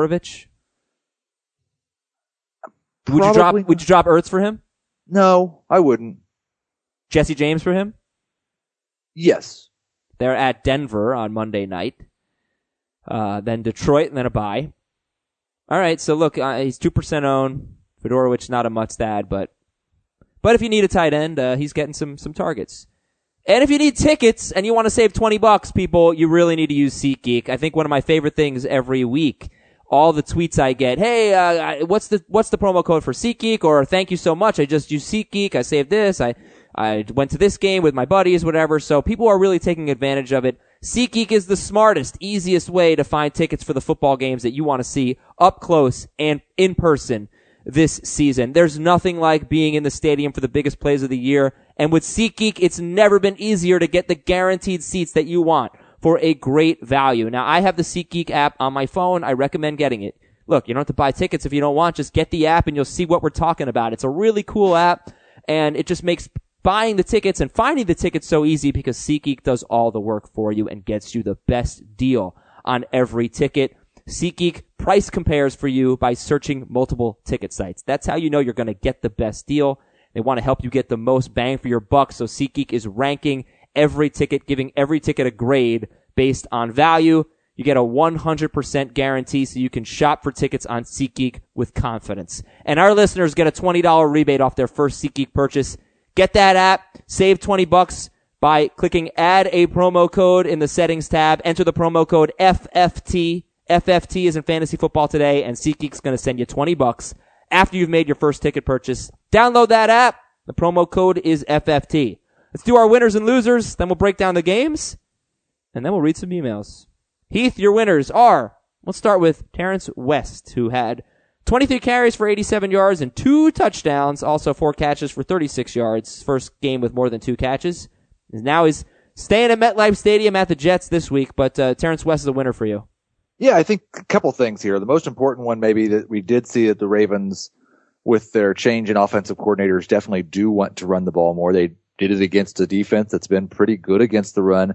Would you drop Ertz for him? No, I wouldn't. Jesse James for him? Yes. They're at Denver on Monday night. Then Detroit, and then a bye. All right, so look, he's 2% owned. Fedorowicz, not a must add, but if you need a tight end, he's getting some targets. And if you need tickets and you want to save $20, people, you really need to use SeatGeek. I think one of my favorite things every week, all the tweets I get, hey, what's the promo code for SeatGeek? Or thank you so much, I just used SeatGeek, I saved this, I went to this game with my buddies, whatever. So people are really taking advantage of it. SeatGeek is the smartest, easiest way to find tickets for the football games that you want to see up close and in person this season. There's nothing like being in the stadium for the biggest plays of the year. And with SeatGeek, it's never been easier to get the guaranteed seats that you want for a great value. Now, I have the SeatGeek app on my phone. I recommend getting it. look, you don't have to buy tickets if you don't want. Just get the app and you'll see what we're talking about. It's a really cool app, and it just makes buying the tickets and finding the tickets so easy because SeatGeek does all the work for you and gets you the best deal on every ticket. SeatGeek price compares for you by searching multiple ticket sites. That's how you know you're going to get the best deal. They want to help you get the most bang for your buck, so SeatGeek is ranking every ticket, giving every ticket a grade based on value. You get a 100% guarantee so you can shop for tickets on SeatGeek with confidence. And our listeners get a $20 rebate off their first SeatGeek purchase. Get that app, save $20 by clicking add a promo code in the settings tab. Enter the promo code FFT. FFT is in fantasy football today, and SeatGeek's going to send you $20 after you've made your first ticket purchase. Download that app. The promo code is FFT. Let's do our winners and losers, then we'll break down the games, and then we'll read some emails. Heath, your winners are, let's start with Terrence West, who had 23 carries for 87 yards and 2 touchdowns, also 4 catches for 36 yards. First game with more than 2 catches. Now he's staying at MetLife Stadium at the Jets this week, but Terrence West is a winner for you. Yeah, I think a couple things here. The most important one maybe that we did see that the Ravens, with their change in offensive coordinators, definitely do want to run the ball more. They did it against a defense that's been pretty good against the run.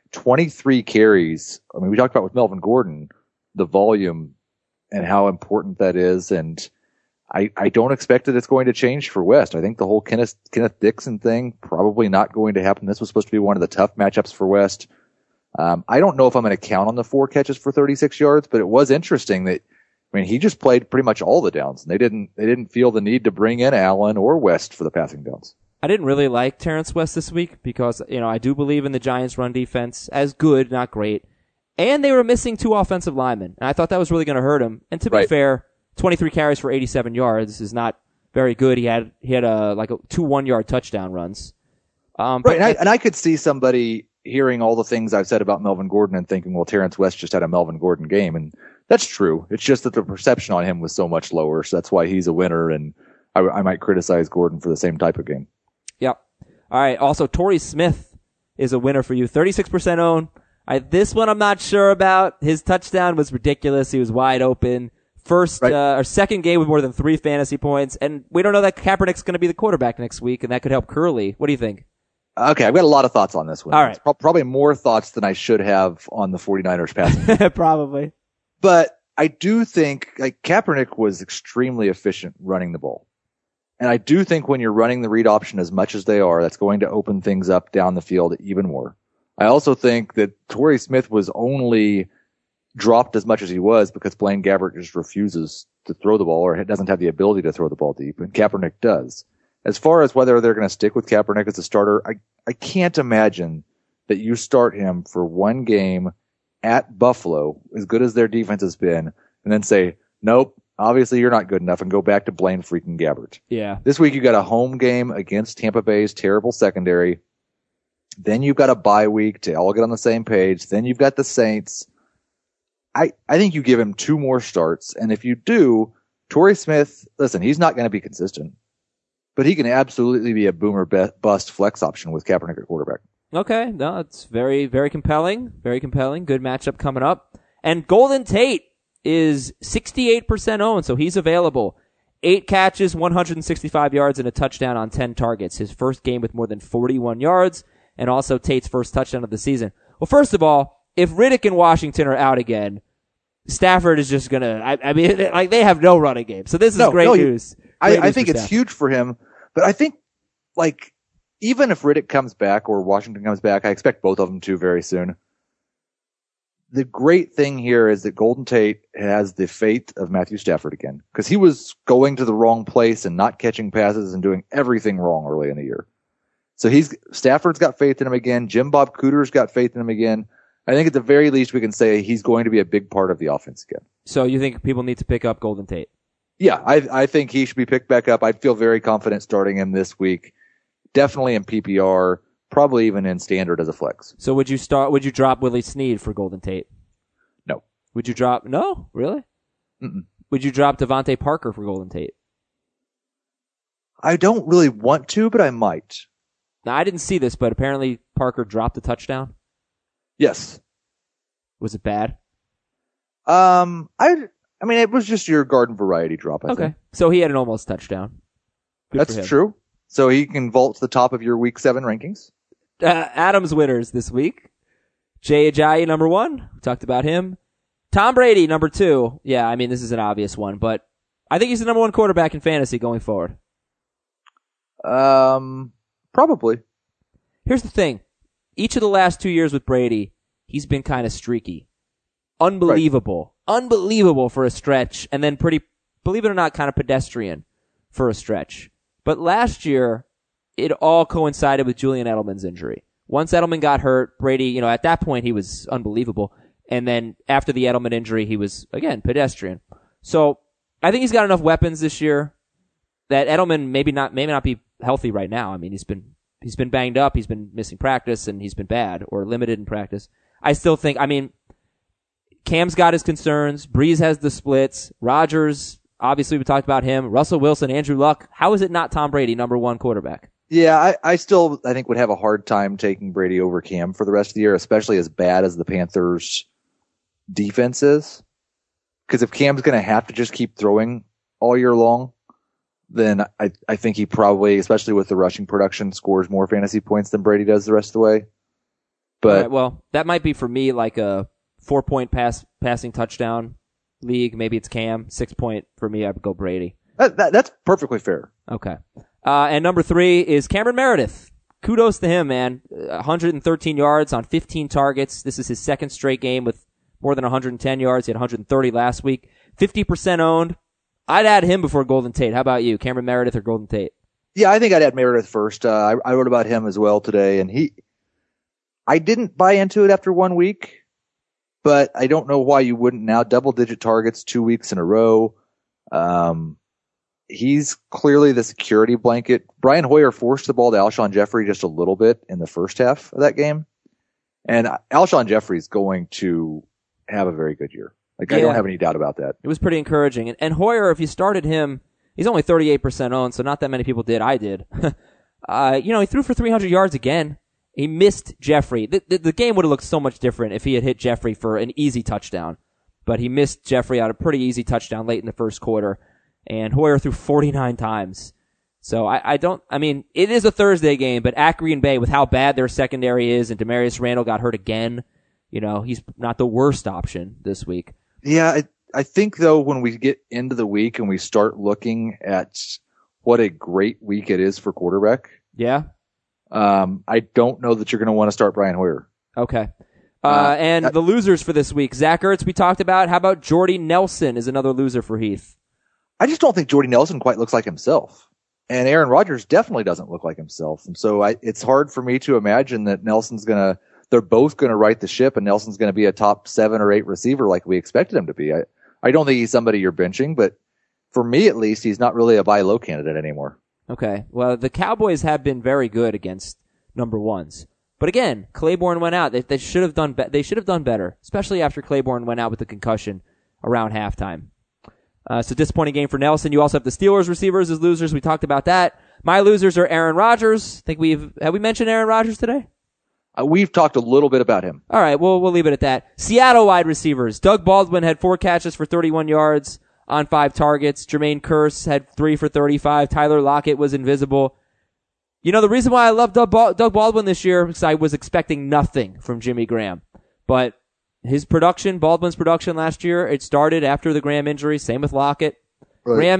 23 carries. I mean, we talked about with Melvin Gordon, the volume and how important that is. And I don't expect that it's going to change for West. I think the whole Kenneth Dixon thing, probably not going to happen. This was supposed to be one of the tough matchups for West. I don't know if I'm going to count on the 4 catches for 36 yards, but it was interesting that, I mean, he just played pretty much all the downs, and they didn't feel the need to bring in Allen or West for the passing downs. I didn't really like Terrence West this week because, I do believe in the Giants' run defense as good, not great. And they were missing 2 offensive linemen, and I thought that was really going to hurt him. And to be fair, 23 carries for 87 yards is not very good. He had 2 1-yard touchdown runs. And I could see somebody hearing all the things I've said about Melvin Gordon and thinking, well, Terrence West just had a Melvin Gordon game. And that's true. It's just that the perception on him was so much lower. So that's why he's a winner. And I might criticize Gordon for the same type of game. Yep. All right. Also, Torrey Smith is a winner for you. 36% owned. This one I'm not sure about. His touchdown was ridiculous. He was wide open. Or second game with more than 3 fantasy points. And we don't know that Kaepernick's going to be the quarterback next week, and that could help Curley. What do you think? Okay, I've got a lot of thoughts on this one. All right. Probably more thoughts than I should have on the 49ers passing. Probably. But I do think Kaepernick was extremely efficient running the ball. And I do think when you're running the read option as much as they are, that's going to open things up down the field even more. I also think that Torrey Smith was only dropped as much as he was because Blaine Gabbert just refuses to throw the ball or doesn't have the ability to throw the ball deep, and Kaepernick does. As far as whether they're going to stick with Kaepernick as a starter, I can't imagine that you start him for one game at Buffalo, as good as their defense has been, and then say, nope, obviously you're not good enough, and go back to Blaine freaking Gabbert. Yeah. This week you got a home game against Tampa Bay's terrible secondary. Then you've got a bye week to all get on the same page. Then you've got the Saints. I think you give him 2 more starts, and if you do, Torrey Smith, listen, he's not going to be consistent, but he can absolutely be a boomer bust flex option with Kaepernick at quarterback. Okay, no, it's very, very compelling. Very compelling. Good matchup coming up. And Golden Tate is 68% owned, so he's available. 8 catches, 165 yards, and a touchdown on 10 targets. His first game with more than 41 yards, and also Tate's first touchdown of the season. Well, first of all, if Riddick and Washington are out again, Stafford is just gonna, they have no running game. So this is great news. I think it's huge for him, but I think, even if Riddick comes back or Washington comes back, I expect both of them to very soon. The great thing here is that Golden Tate has the fate of Matthew Stafford again, because he was going to the wrong place and not catching passes and doing everything wrong early in the year. So Stafford's got faith in him again. Jim Bob Cooter's got faith in him again. I think at the very least we can say he's going to be a big part of the offense again. So you think people need to pick up Golden Tate? Yeah, I think he should be picked back up. I'd feel very confident starting him this week. Definitely in PPR, probably even in standard as a flex. So would you drop Willie Snead for Golden Tate? No. Would you drop, no? Really? Mm-mm. Would you drop Devontae Parker for Golden Tate? I don't really want to, but I might. Now, I didn't see this, but apparently Parker dropped a touchdown. Yes. Was it bad? I mean, it was just your garden variety drop, I think. So he had an almost touchdown. Good for him. That's true. So he can vault to the top of your week 7 rankings. Adams winners this week. Jay Ajayi, number 1. We talked about him. Tom Brady, number 2. Yeah, I mean, this is an obvious one, but I think he's the number 1 quarterback in fantasy going forward. Probably. Here's the thing. Each of the last 2 years with Brady, he's been kind of streaky. Unbelievable. Right. Unbelievable for a stretch, and then pretty, believe it or not, kind of pedestrian for a stretch. But last year, it all coincided with Julian Edelman's injury. Once Edelman got hurt, Brady, at that point he was unbelievable. And then after the Edelman injury, he was, again, pedestrian. So I think he's got enough weapons this year that Edelman maybe not be healthy right now. I mean, he's been banged up, he's been missing practice, and he's been bad or limited in practice. I still think, Cam's got his concerns. Breeze has the splits. Rodgers, obviously we talked about him. Russell Wilson, Andrew Luck. How is it not Tom Brady, number 1 quarterback? Yeah, I still think would have a hard time taking Brady over Cam for the rest of the year, especially as bad as the Panthers' defense is. Because if Cam's going to have to just keep throwing all year long, then I think he probably, especially with the rushing production, scores more fantasy points than Brady does the rest of the way. But right, well, that might be for me like a 4-point passing touchdown league. Maybe it's Cam. 6-point for me, I would go Brady. That's perfectly fair. Okay. And number 3 is Cameron Meredith. Kudos to him, man. 113 yards on 15 targets. This is his 2nd straight game with more than 110 yards. He had 130 last week. 50% owned. I'd add him before Golden Tate. How about you? Cameron Meredith or Golden Tate? Yeah, I think I'd add Meredith first. I wrote about him as well today, and I didn't buy into it after 1 week, but I don't know why you wouldn't now. Double-digit targets 2 weeks in a row. He's clearly the security blanket. Brian Hoyer forced the ball to Alshon Jeffrey just a little bit in the first half of that game. And Alshon Jeffrey is going to have a very good year. I don't have any doubt about that. It was pretty encouraging. And Hoyer, if you started him, he's only 38% owned, so not that many people did. I did. He threw for 300 yards again. He missed Jeffrey. The game would have looked so much different if he had hit Jeffrey for an easy touchdown. But he missed Jeffrey out a pretty easy touchdown late in the first quarter. And Hoyer threw 49 times. So it is a Thursday game, but at Green Bay, with how bad their secondary is, and Demarius Randall got hurt again, he's not the worst option this week. Yeah, I think, though, when we get into the week and we start looking at what a great week it is for quarterback. Yeah. I don't know that you're going to want to start Brian Hoyer. Okay. And the losers for this week. Zach Ertz we talked about. How about Jordy Nelson is another loser for Heath? I just don't think Jordy Nelson quite looks like himself. And Aaron Rodgers definitely doesn't look like himself. And so it's hard for me to imagine that they're both going to right the ship and Nelson's going to be a top 7 or 8 receiver like we expected him to be. I don't think he's somebody you're benching, but for me at least, he's not really a buy low candidate anymore. Okay. Well, the Cowboys have been very good against number 1s. But again, Claiborne went out. They should have done better, especially after Claiborne went out with the concussion around halftime. So disappointing game for Nelson. You also have the Steelers receivers as losers. We talked about that. My losers are Aaron Rodgers. Have we mentioned Aaron Rodgers today? We've talked a little bit about him. All right, we'll leave it at that. Seattle wide receivers. Doug Baldwin had 4 catches for 31 yards on 5 targets. Jermaine Kearse had 3 for 35. Tyler Lockett was invisible. The reason why I love Doug Baldwin this year is because I was expecting nothing from Jimmy Graham. But Baldwin's production last year, it started after the Graham injury. Same with Lockett. Right. Graham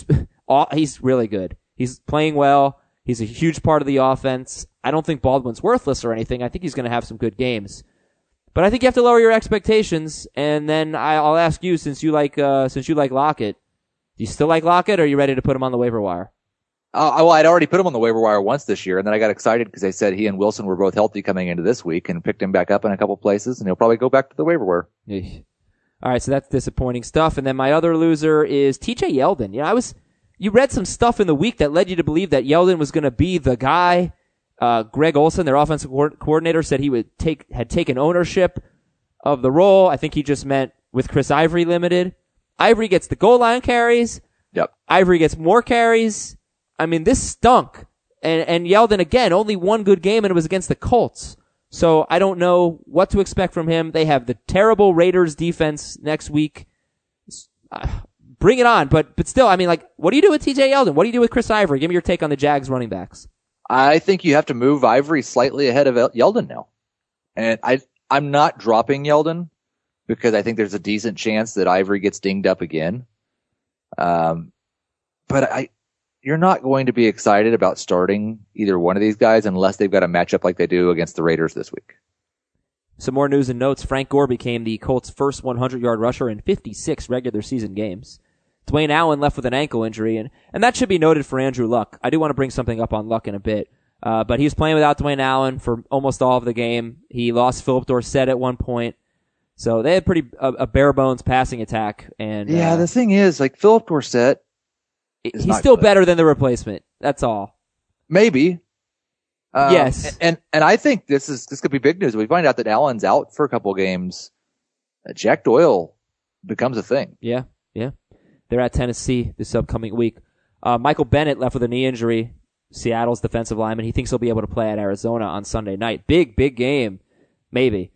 he's really good. He's playing well. He's a huge part of the offense. I don't think Baldwin's worthless or anything. I think he's going to have some good games. But I think you have to lower your expectations. And then I'll ask you, since you like Lockett, do you still like Lockett, or are you ready to put him on the waiver wire? Well, I'd already put him on the waiver wire once this year, and then I got excited because they said he and Wilson were both healthy coming into this week, and picked him back up in a couple places, and he'll probably go back to the waiver wire. All right, so that's disappointing stuff. And then my other loser is TJ Yeldon. You read some stuff in the week that led you to believe that Yeldon was going to be the guy. Greg Olson, their offensive coordinator, said he had taken ownership of the role. I think he just meant with Chris Ivory limited. Ivory gets the goal line carries. Yep. Ivory gets more carries. I mean, this stunk. And Yeldon, again, only one good game, and it was against the Colts. So I don't know what to expect from him. They have the terrible Raiders defense next week. bring it on. But still, I mean, like, what do you do with TJ Yeldon? What do you do with Chris Ivory? Give me your take on the Jags running backs. I think you have to move Ivory slightly ahead of Yeldon now. And I'm not dropping Yeldon because I think there's a decent chance that Ivory gets dinged up again. But you're not going to be excited about starting either one of these guys unless they've got a matchup like they do against the Raiders this week. Some more news and notes. Frank Gore became the Colts' first 100-yard rusher in 56 regular season games. Dwayne Allen left with an ankle injury, and that should be noted for Andrew Luck. I do want to bring something up on Luck in a bit. But he was playing without Dwayne Allen for almost all of the game. He lost Philip Dorsett at one point. So they had a bare bones passing attack. And the thing is, like, Philip Dorsett, he's still better than the replacement. That's all. Maybe. Yes. And I think this could be big news. We find out that Allen's out for a couple games. Jack Doyle becomes a thing. Yeah. They're at Tennessee this upcoming week. Michael Bennett left with a knee injury. Seattle's defensive lineman. He thinks he'll be able to play at Arizona on Sunday night. Big game. Maybe.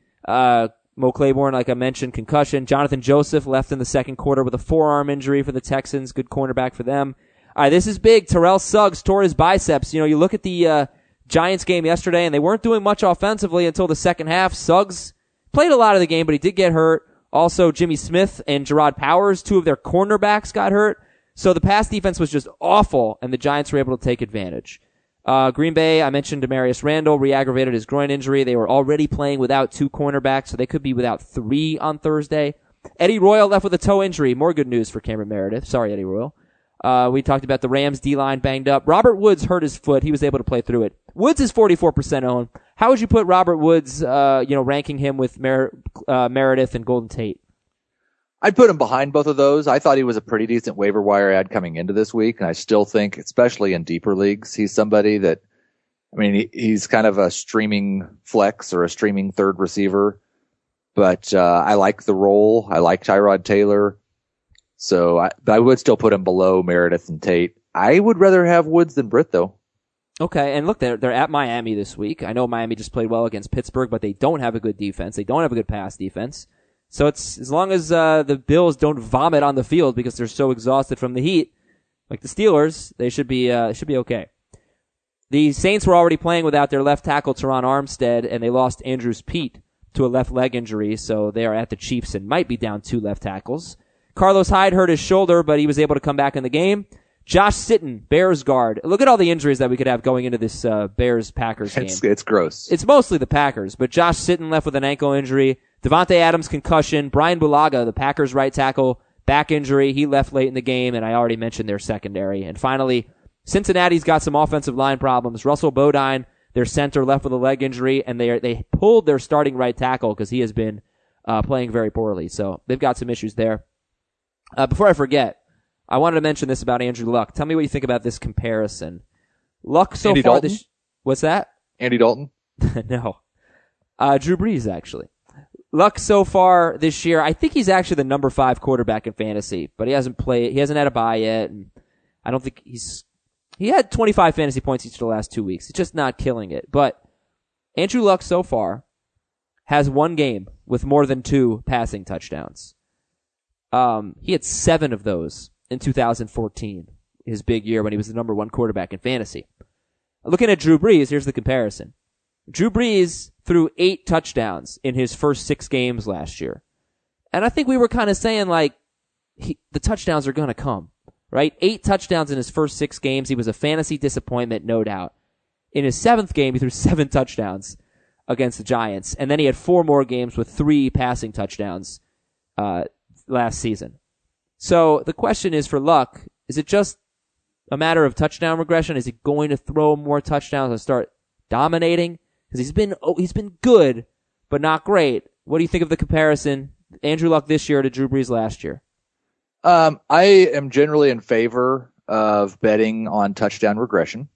Mo Claiborne, like I mentioned, concussion. Jonathan Joseph left in the second quarter with a forearm injury for the Texans. Good cornerback for them. All right, this is big. Terrell Suggs tore his biceps. You look at the Giants game yesterday, and they weren't doing much offensively until the second half. Suggs played a lot of the game, but he did get hurt. Also, Jimmy Smith and Gerard Powers, two of their cornerbacks, got hurt. So the pass defense was just awful, and the Giants were able to take advantage. Green Bay, I mentioned Demarius Randall re-aggravated his groin injury. They were already playing without two cornerbacks, so they could be without three on Thursday. Eddie Royal left with a toe injury. More good news for Cameron Meredith. Sorry, Eddie Royal. We talked about the Rams D-line banged up. Robert Woods hurt his foot. He was able to play through it. Woods is 44% owned. How would you put Robert Woods, ranking him with Meredith and Golden Tate? I'd put him behind both of those. I thought he was a pretty decent waiver wire ad coming into this week, and I still think, especially in deeper leagues, he's somebody that, he's kind of a streaming flex or a streaming third receiver, but I like the role. I like Tyrod Taylor, so I would still put him below Meredith and Tate. I would rather have Woods than Britt, though. Okay, and look, they're at Miami this week. I know Miami just played well against Pittsburgh, but they don't have a good defense. They don't have a good pass defense. So it's as long as the Bills don't vomit on the field because they're so exhausted from the heat, like the Steelers, they should be okay. The Saints were already playing without their left tackle Teron Armstead, and they lost Andrews Pete to a left leg injury, so they are at the Chiefs and might be down two left tackles. Carlos Hyde hurt his shoulder, but he was able to come back in the game. Josh Sitton, Bears guard. Look at all the injuries that we could have going into this Bears-Packers game. It's gross. It's mostly the Packers, but Josh Sitton left with an ankle injury. Devontae Adams concussion. Brian Bulaga, the Packers right tackle, back injury. He left late in the game, and I already mentioned their secondary. And finally, Cincinnati's got some offensive line problems. Russell Bodine, their center, left with a leg injury, and they pulled their starting right tackle because he has been playing very poorly. So they've got some issues there. Before I forget, I wanted to mention this about Andrew Luck. Tell me what you think about this comparison. Luck so Andy far Dalton? What's that? Andy Dalton? No. Drew Brees, actually. Luck so far this year, I think he's actually the number 5 quarterback in fantasy, but he hasn't had a bye yet, and I don't think he had 25 fantasy points each of the last 2 weeks. He's just not killing it. But Andrew Luck so far has one game with more than 2 passing touchdowns. He had 7 of those in 2014, his big year when he was the number 1 quarterback in fantasy. Looking at Drew Brees, here's the comparison. Drew Brees threw 8 touchdowns in his first 6 games last year. And I think we were kind of saying, like, the touchdowns are going to come, right? 8 touchdowns in his first 6 games. He was a fantasy disappointment, no doubt. In his 7th game, he threw 7 touchdowns against the Giants. And then he had 4 more games with 3 passing touchdowns last season. So the question is for Luck, is it just a matter of touchdown regression? Is he going to throw more touchdowns and start dominating? Because he's been good, but not great. What do you think of the comparison, Andrew Luck this year to Drew Brees last year? I am generally in favor of betting on touchdown regression.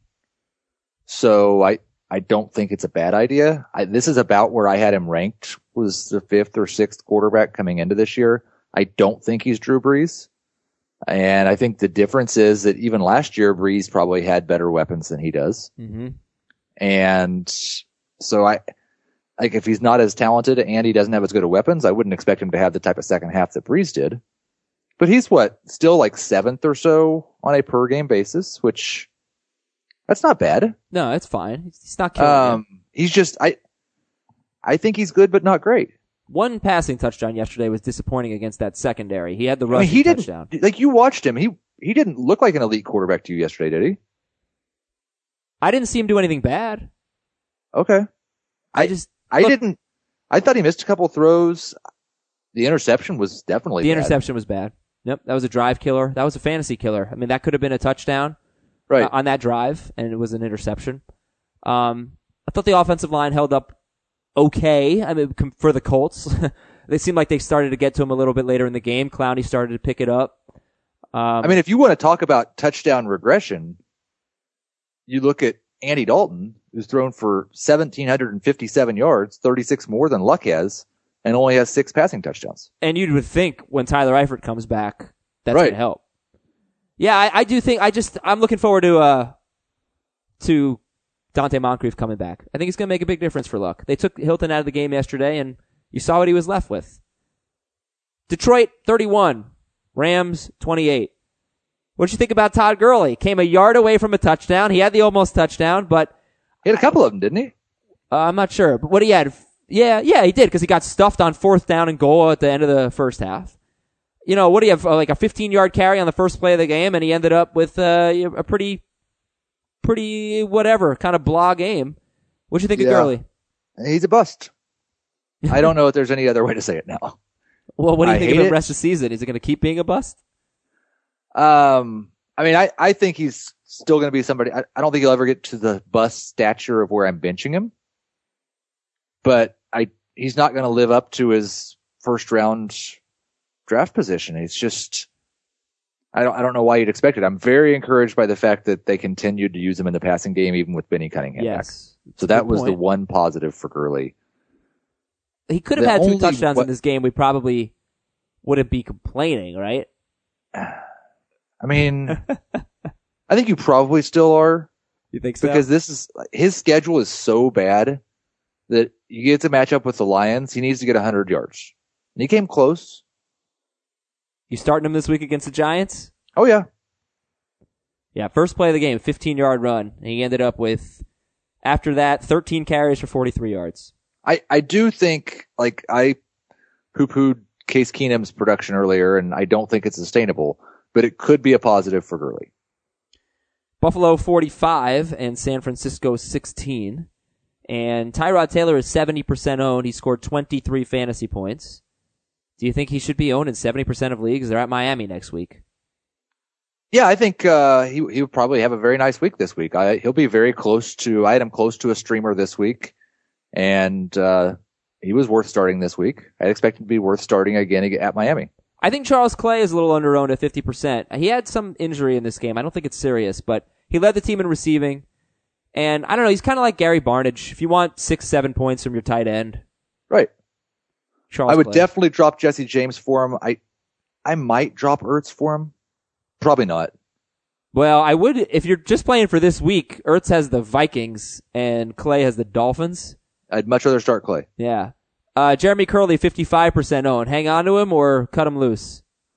So I don't think it's a bad idea. This is about where I had him ranked, was the 5th or 6th quarterback coming into this year. I don't think he's Drew Brees. And I think the difference is that even last year, Brees probably had better weapons than he does. Mm-hmm. And so if he's not as talented and he doesn't have as good of weapons, I wouldn't expect him to have the type of second half that Brees did. But he's still like 7th or so on a per game basis, which that's not bad. No, it's fine. He's not killing you. He's just, I think he's good, but not great. One passing touchdown yesterday was disappointing against that secondary. He had the rushing touchdown. Like, you watched him. He didn't look like an elite quarterback to you yesterday, did he? I didn't see him do anything bad. Okay. I thought he missed a couple throws. The interception was definitely bad. Interception was bad. Yep. That was a drive killer. That was a fantasy killer. I mean, that could have been a touchdown. Right. On that drive, and it was an interception. I thought the offensive line held up okay. I mean, for the Colts, they seemed like they started to get to him a little bit later in the game. Clowney started to pick it up. I mean, if you want to talk about touchdown regression, you look at Andy Dalton, who's thrown for 1,757 yards, 36 more than Luck has, and only has 6 passing touchdowns. And you would think when Tyler Eifert comes back, that's going to help. Yeah, I do think, I'm looking forward to Dante Moncrief coming back. I think he's going to make a big difference for Luck. They took Hilton out of the game yesterday, and you saw what he was left with. Detroit, 31. Rams, 28. What'd you think about Todd Gurley? Came a yard away from a touchdown. He had the almost touchdown, but... He had a couple of them, didn't he? I'm not sure. But what he had... Yeah, he did, because he got stuffed on 4th down and goal at the end of the first half. You know, what do you have? Like a 15-yard carry on the first play of the game, and he ended up with a pretty whatever kind of blah game. What'd you think of Gurley? He's a bust. I don't know if there's any other way to say it now. Well, what do you think of the rest of the season? Is it going to keep being a bust? I mean, I think he's still going to be somebody. I don't think he'll ever get to the bust stature of where I'm benching him. But he's not going to live up to his first round draft position. It's just, I don't know why you'd expect it. I'm very encouraged by the fact that they continued to use him in the passing game, even with Benny Cunningham back. So that was the one positive for Gurley. He could have had 2 touchdowns in this game. We probably wouldn't be complaining, right? I mean, I think you probably still are. You think so? Because his schedule is so bad that you get to match up with the Lions. He needs to get 100 yards. And he came close. You starting him this week against the Giants? Oh, yeah. Yeah, first play of the game, 15-yard run. And he ended up with, after that, 13 carries for 43 yards. I do think, like, I poo-pooed Case Keenum's production earlier, and I don't think it's sustainable, but it could be a positive for Gurley. Buffalo 45 and San Francisco 16. And Tyrod Taylor is 70% owned. He scored 23 fantasy points. Do you think he should be owned in 70% of leagues? They're at Miami next week. Yeah, I think he would probably have a very nice week this week. He'll be very close to. I had him close to a streamer this week, and he was worth starting this week. I'd expect him to be worth starting again at Miami. I think Charles Clay is a little under-owned at 50%. He had some injury in this game. I don't think it's serious, but he led the team in receiving. And I don't know, he's kind of like Gary Barnidge. If you want 6-7 points from your tight end. Right. Charles I would Clay. definitely drop Jesse James for him. I might drop Ertz for him. Probably not. Well, I would, if you're just playing for this week, Ertz has the Vikings and Clay has the Dolphins. I'd much rather start Clay. Yeah. Jeremy Curley, 55% owned. Hang on to him or cut him loose?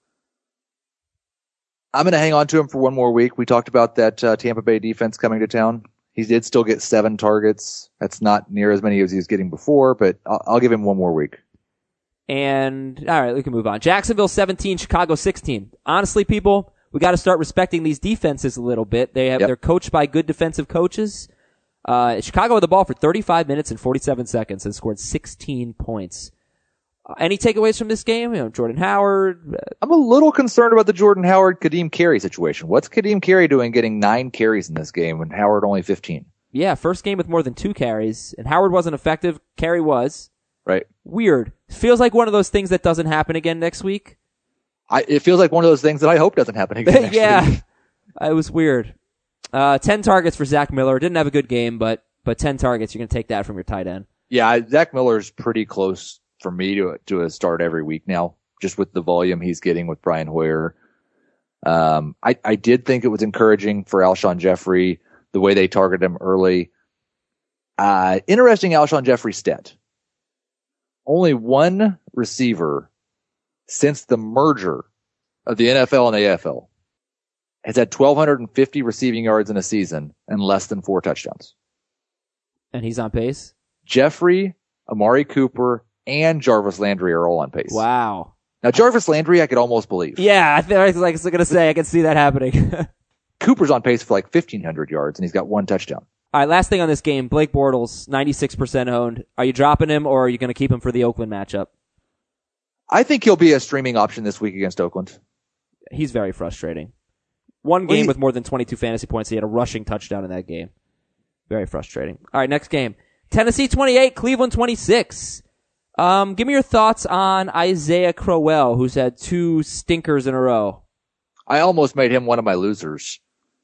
I'm going to hang on to him for one more week. We talked about that Tampa Bay defense coming to town. He did still get 7 targets. That's not near as many as he was getting before, but I'll give him one more week. And, all right, we can move on. Jacksonville 17, Chicago 16. Honestly, people, we got to start respecting these defenses a little bit. They're coached by good defensive coaches. Chicago had the ball for 35 minutes and 47 seconds and scored 16 points. Any takeaways from this game? Jordan Howard. I'm a little concerned about the Jordan Howard, Kadeem Carey situation. What's Kadeem Carey doing getting 9 carries in this game when Howard only 15? Yeah, first game with more than 2 carries, and Howard wasn't effective. Carey was. Right. Weird. Feels like one of those things that doesn't happen again next week. It feels like one of those things that I hope doesn't happen again next week. It was weird. 10 targets for Zach Miller. Didn't have a good game, but 10 targets, you're going to take that from your tight end. Yeah, Zach Miller's pretty close for me to a start every week now, just with the volume he's getting with Brian Hoyer. I did think it was encouraging for Alshon Jeffrey, the way they targeted him early. Interesting Alshon Jeffrey stat. Only one receiver since the merger of the NFL and AFL has had 1,250 receiving yards in a season and less than 4 touchdowns. And he's on pace? Jeffrey, Amari Cooper, and Jarvis Landry are all on pace. Wow. Now, Jarvis Landry, I could almost believe. Yeah, I was going to say, I can see that happening. Cooper's on pace for like 1,500 yards, and he's got 1 touchdown. All right, last thing on this game, Blake Bortles, 96% owned. Are you dropping him, or are you going to keep him for the Oakland matchup? I think he'll be a streaming option this week against Oakland. He's very frustrating. One game with more than 22 fantasy points. He had a rushing touchdown in that game. Very frustrating. All right, next game. Tennessee 28, Cleveland 26. Give me your thoughts on Isaiah Crowell, who's had 2 stinkers in a row. I almost made him one of my losers.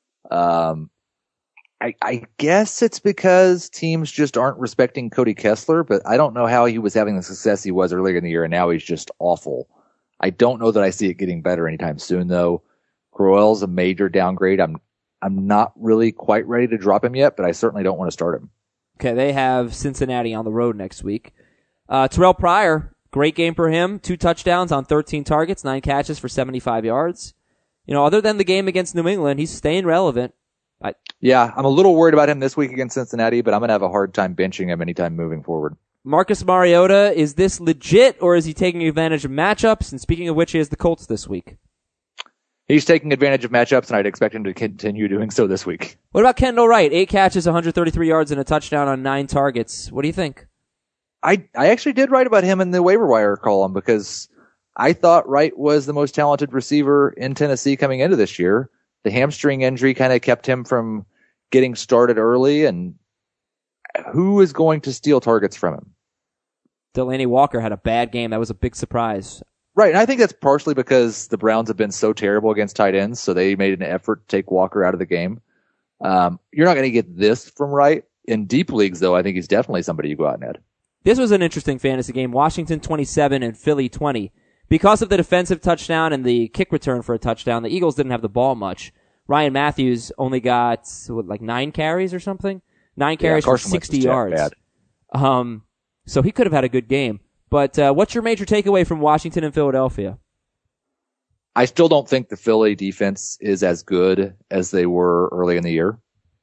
I guess it's because teams just aren't respecting Cody Kessler, but I don't know how he was having the success he was earlier in the year, and now he's just awful. I don't know that I see it getting better anytime soon, though. Crowell's a major downgrade. I'm not really quite ready to drop him yet, but I certainly don't want to start him. Okay, they have Cincinnati on the road next week. Terrell Pryor, great game for him. 2 touchdowns on 13 targets, 9 catches for 75 yards. You know, other than the game against New England, he's staying relevant. Yeah, I'm a little worried about him this week against Cincinnati, but I'm going to have a hard time benching him anytime moving forward. Marcus Mariota, is this legit, or is he taking advantage of matchups? And speaking of which, he has the Colts this week. He's taking advantage of matchups, and I'd expect him to continue doing so this week. What about Kendall Wright? 8 catches, 133 yards, and a touchdown on 9 targets. What do you think? I actually did write about him in the waiver wire column because I thought Wright was the most talented receiver in Tennessee coming into this year. The hamstring injury kind of kept him from getting started early, and who is going to steal targets from him? Delaney Walker had a bad game. That was a big surprise. Right, and I think that's partially because the Browns have been so terrible against tight ends, so they made an effort to take Walker out of the game. You're not going to get this from Wright. In deep leagues, though, I think he's definitely somebody you go out and add. This was an interesting fantasy game. Washington 27 and Philly 20. Because of the defensive touchdown and the kick return for a touchdown, the Eagles didn't have the ball much. Ryan Matthews only got, 9 carries or something? 9 carries for 60 yards. So he could have had a good game. But what's your major takeaway from Washington and Philadelphia? I still don't think the Philly defense is as good as they were early in the year.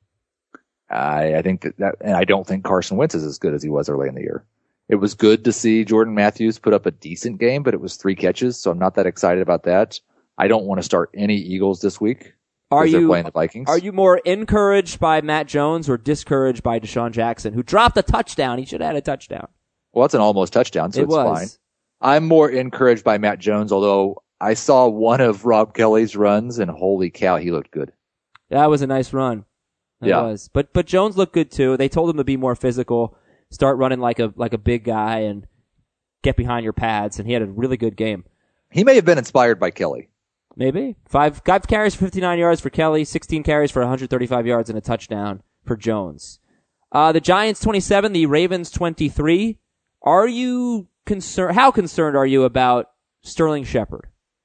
I think that, and I don't think Carson Wentz is as good as he was early in the year. It was good to see Jordan Matthews put up a decent game, but it was 3 catches, so I'm not that excited about that. I don't want to start any Eagles this week. They're playing the Vikings. Are you more encouraged by Matt Jones or discouraged by Deshaun Jackson, who dropped a touchdown? He should have had a touchdown. Well, it's an almost touchdown, so it's fine. I'm more encouraged by Matt Jones, although I saw one of Rob Kelly's runs, and holy cow, he looked good. That was a nice run. It was. But Jones looked good too. They told him to be more physical, start running like a big guy, and get behind your pads, and he had a really good game. He may have been inspired by Kelly. Maybe. 5 carries for 59 yards for Kelly, 16 carries for 135 yards and a touchdown for Jones. The Giants 27, the Ravens 23. Are you concerned? How concerned are you about Sterling Shepard?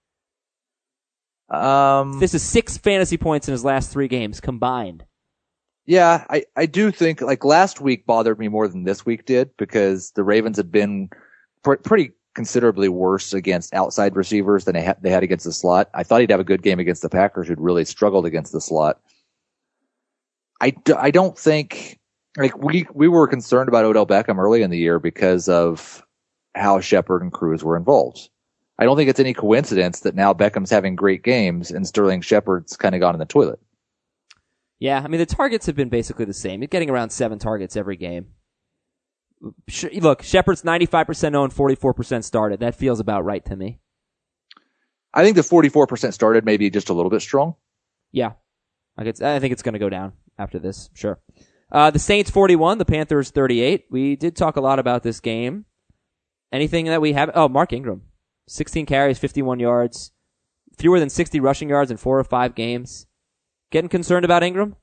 This is 6 fantasy points in his last 3 games combined. Yeah, I do think, last week bothered me more than this week did because the Ravens had been pretty considerably worse against outside receivers than they had against the slot. I thought he'd have a good game against the Packers, who'd really struggled against the slot. I don't think, we were concerned about Odell Beckham early in the year because of how Shepard and Cruz were involved. I don't think it's any coincidence that now Beckham's having great games and Sterling Shepard's kind of gone in the toilet. Yeah, I mean, the targets have been basically the same. He's getting around 7 targets every game. Look, Shepard's 95% owned, 44% started. That feels about right to me. I think the 44% started may be just a little bit strong. Yeah. I think it's going to go down after this, sure. The Saints 41, the Panthers 38. We did talk a lot about this game. Anything that we have? Oh, Mark Ingram. 16 carries, 51 yards. Fewer than 60 rushing yards in 4 or 5 games. Getting concerned about Ingram?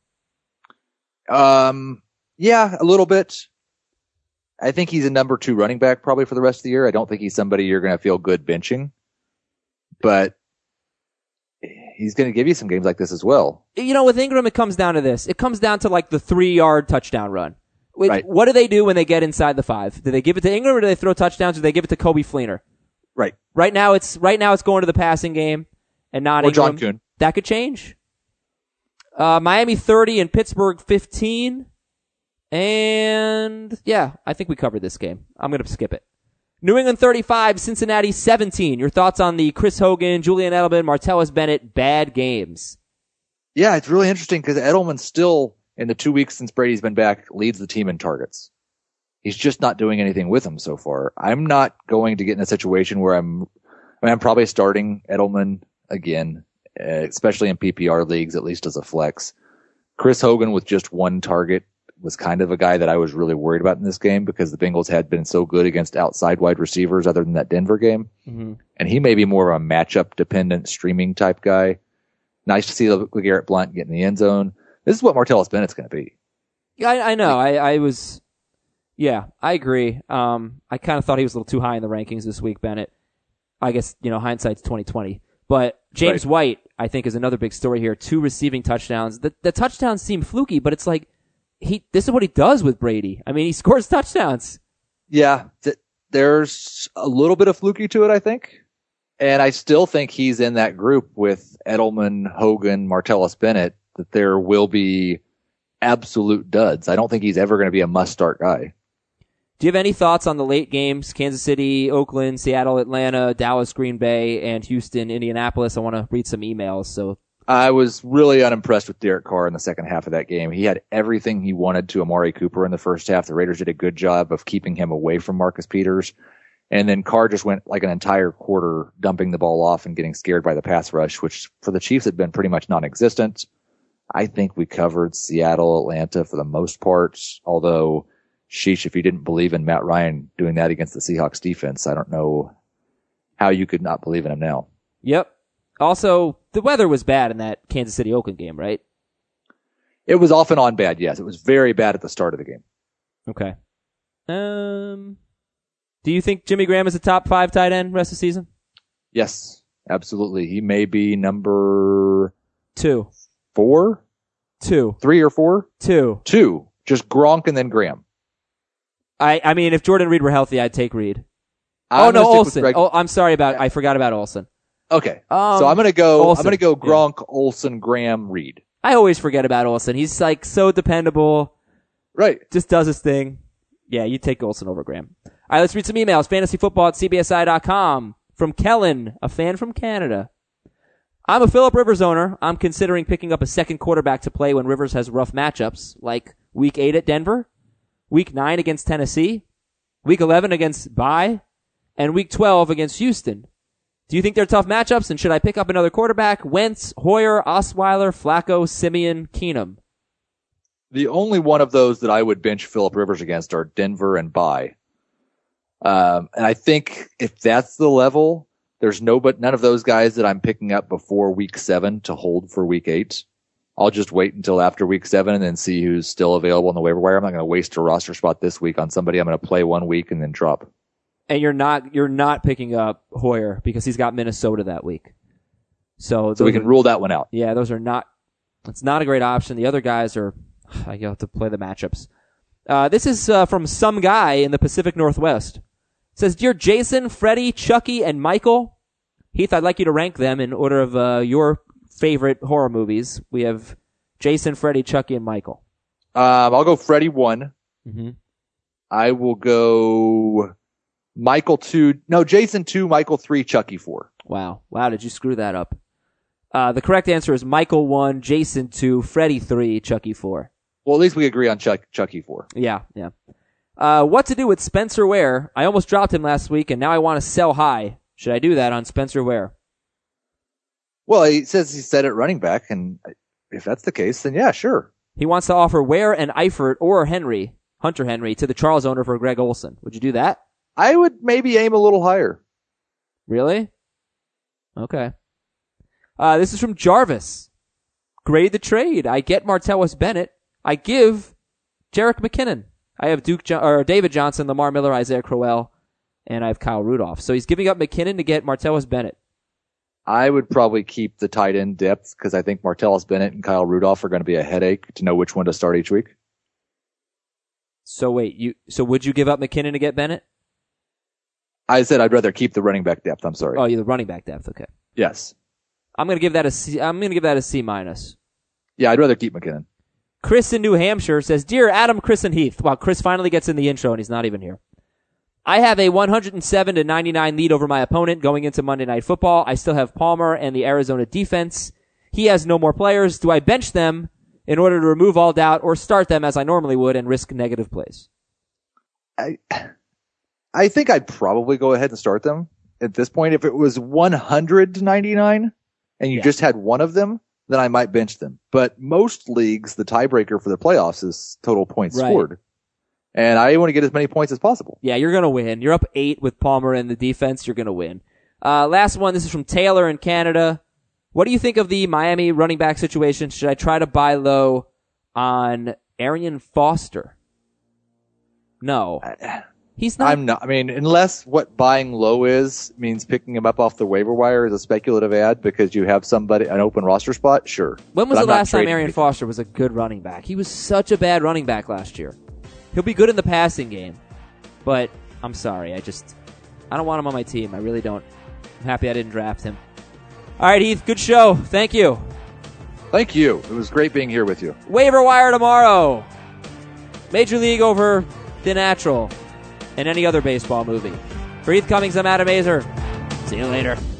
Yeah, a little bit. I think he's a number 2 running back probably for the rest of the year. I don't think he's somebody you're going to feel good benching. But he's going to give you some games like this as well. You know, with Ingram, it comes down to this. It comes down to the 3-yard touchdown run. Right. What do they do when they get inside the 5? Do they give it to Ingram or do they throw touchdowns or do they give it to Kobe Fleener? Right. Right now it's going to the passing game. and not Or John Ingram. Kuhn. That could change. Miami 30 and Pittsburgh 15. And yeah, I think we covered this game. I'm going to skip it. New England 35, Cincinnati 17. Your thoughts on the Chris Hogan, Julian Edelman, Martellus Bennett bad games? Yeah, it's really interesting because Edelman still, in the 2 weeks since Brady's been back, leads the team in targets. He's just not doing anything with them so far. I'm not going to get in a situation where I'm probably starting Edelman again, especially in PPR leagues, at least as a flex. Chris Hogan with just one target was kind of a guy that I was really worried about in this game because the Bengals had been so good against outside wide receivers other than that Denver game. Mm-hmm. And he may be more of a matchup dependent streaming type guy. Nice to see LeGarrette Blount get in the end zone. This is what Martellus Bennett's going to be. Yeah, I know. I agree. I kind of thought he was a little too high in the rankings this week, Bennett. I guess, hindsight's 2020. But James White, I think, is another big story here. 2 receiving touchdowns. The touchdowns seem fluky, but it's like, this is what he does with Brady. I mean, he scores touchdowns. Yeah, there's a little bit of fluky to it, I think. And I still think he's in that group with Edelman, Hogan, Martellus Bennett, that there will be absolute duds. I don't think he's ever going to be a must-start guy. Do you have any thoughts on the late games? Kansas City, Oakland, Seattle, Atlanta, Dallas, Green Bay, and Houston, Indianapolis. I want to read some emails. So I was really unimpressed with Derek Carr in the second half of that game. He had everything he wanted to Amari Cooper in the first half. The Raiders did a good job of keeping him away from Marcus Peters. And then Carr just went like an entire quarter dumping the ball off and getting scared by the pass rush, which for the Chiefs had been pretty much non-existent. I think we covered Seattle, Atlanta for the most part, although, sheesh, if you didn't believe in Matt Ryan doing that against the Seahawks defense, I don't know how you could not believe in him now. Yep. Also, the weather was bad in that Kansas City-Oakland game, right? It was off and on bad, yes. It was very bad at the start of the game. Okay. Do you think Jimmy Graham is a top 5 tight end rest of the season? Yes, absolutely. He may be number 2. 4? 2. 3 or 4? 2. 2. Just Gronk and then Graham. I mean, if Jordan Reed were healthy, I'd take Reed. Olsen. I'm sorry I forgot about Olsen. Okay. So I'm going to go Olsen. Gronk, yeah. Olsen, Graham, Reed. I always forget about Olsen. He's like so dependable. Right. Just does his thing. Yeah, you take Olsen over Graham. All right, let's read some emails. Fantasyfootball@cbsi.com. From Kellen, a fan from Canada. I'm a Phillip Rivers owner. I'm considering picking up a second quarterback to play when Rivers has rough matchups, like Week 8 at Denver, Week 9 against Tennessee, Week 11 against Bye, and Week 12 against Houston. Do you think they're tough matchups, and should I pick up another quarterback? Wentz, Hoyer, Osweiler, Flacco, Simeon, Keenum. The only one of those that I would bench Phillip Rivers against are Denver and Bye. And I think if that's the level, there's none of those guys that I'm picking up before Week 7 to hold for Week 8. I'll just wait until after Week 7 and then see who's still available on the waiver wire. I'm not going to waste a roster spot this week on somebody I'm going to play 1 week and then drop. And you're not picking up Hoyer because he's got Minnesota that week. So we can rule that one out. Yeah, it's not a great option. The other guys you have to play the matchups. This is from some guy in the Pacific Northwest. It says, Dear Jason, Freddie, Chucky, and Michael. Heath, I'd like you to rank them in order of your favorite horror movies. We have Jason, Freddie, Chucky, and Michael. I'll go Freddie 1. Mm-hmm. I will go Jason 2, Michael 3, Chucky 4. Wow, did you screw that up? The correct answer is Michael 1, Jason 2, Freddie 3, Chucky 4. Well, at least we agree on Chucky 4. Yeah. What to do with Spencer Ware? I almost dropped him last week, and now I want to sell high. Should I do that on Spencer Ware? Well, he says he's set at running back, and if that's the case, then yeah, sure. He wants to offer Ware and Eifert or Hunter Henry, to the Charles owner for Greg Olsen. Would you do that? I would maybe aim a little higher. Really? Okay. This is from Jarvis. Grade the trade. I get Martellus Bennett. I give Jerick McKinnon. I have David Johnson, Lamar Miller, Isaiah Crowell, and I have Kyle Rudolph. So he's giving up McKinnon to get Martellus Bennett. I would probably keep the tight end depth because I think Martellus Bennett and Kyle Rudolph are going to be a headache to know which one to start each week. So wait, would you give up McKinnon to get Bennett? I said I'd rather keep the running back depth. I'm sorry. Oh, you're the running back depth. Okay. Yes. I'm going to give that a C. I'm going to give that a C minus. Yeah, I'd rather keep McKinnon. Chris in New Hampshire says, "Dear Adam, Chris, and Heath." Wow, Chris finally gets in the intro and he's not even here. "I have a 107-99 lead over my opponent going into Monday Night Football. I still have Palmer and the Arizona defense. He has no more players. Do I bench them in order to remove all doubt, or start them as I normally would and risk negative plays?" I think I'd probably go ahead and start them at this point. If it was 100-99 and you just had one of them, then I might bench them. But most leagues, the tiebreaker for the playoffs is total points scored. And I want to get as many points as possible. Yeah, you're going to win. You're up 8 with Palmer in the defense. You're going to win. Last one. This is from Taylor in Canada. "What do you think of the Miami running back situation? Should I try to buy low on Arian Foster?" No. He's not. I'm not. I mean, unless what buying low means picking him up off the waiver wire as a speculative ad because you have an open roster spot, sure. When was the last time Arian Foster was a good running back? He was such a bad running back last year. He'll be good in the passing game, but I'm sorry. I don't want him on my team. I really don't. I'm happy I didn't draft him. All right, Heath, good show. Thank you. Thank you. It was great being here with you. Waiver wire tomorrow. Major League over The Natural and any other baseball movie. For Heath Cummings, I'm Adam Azer. See you later.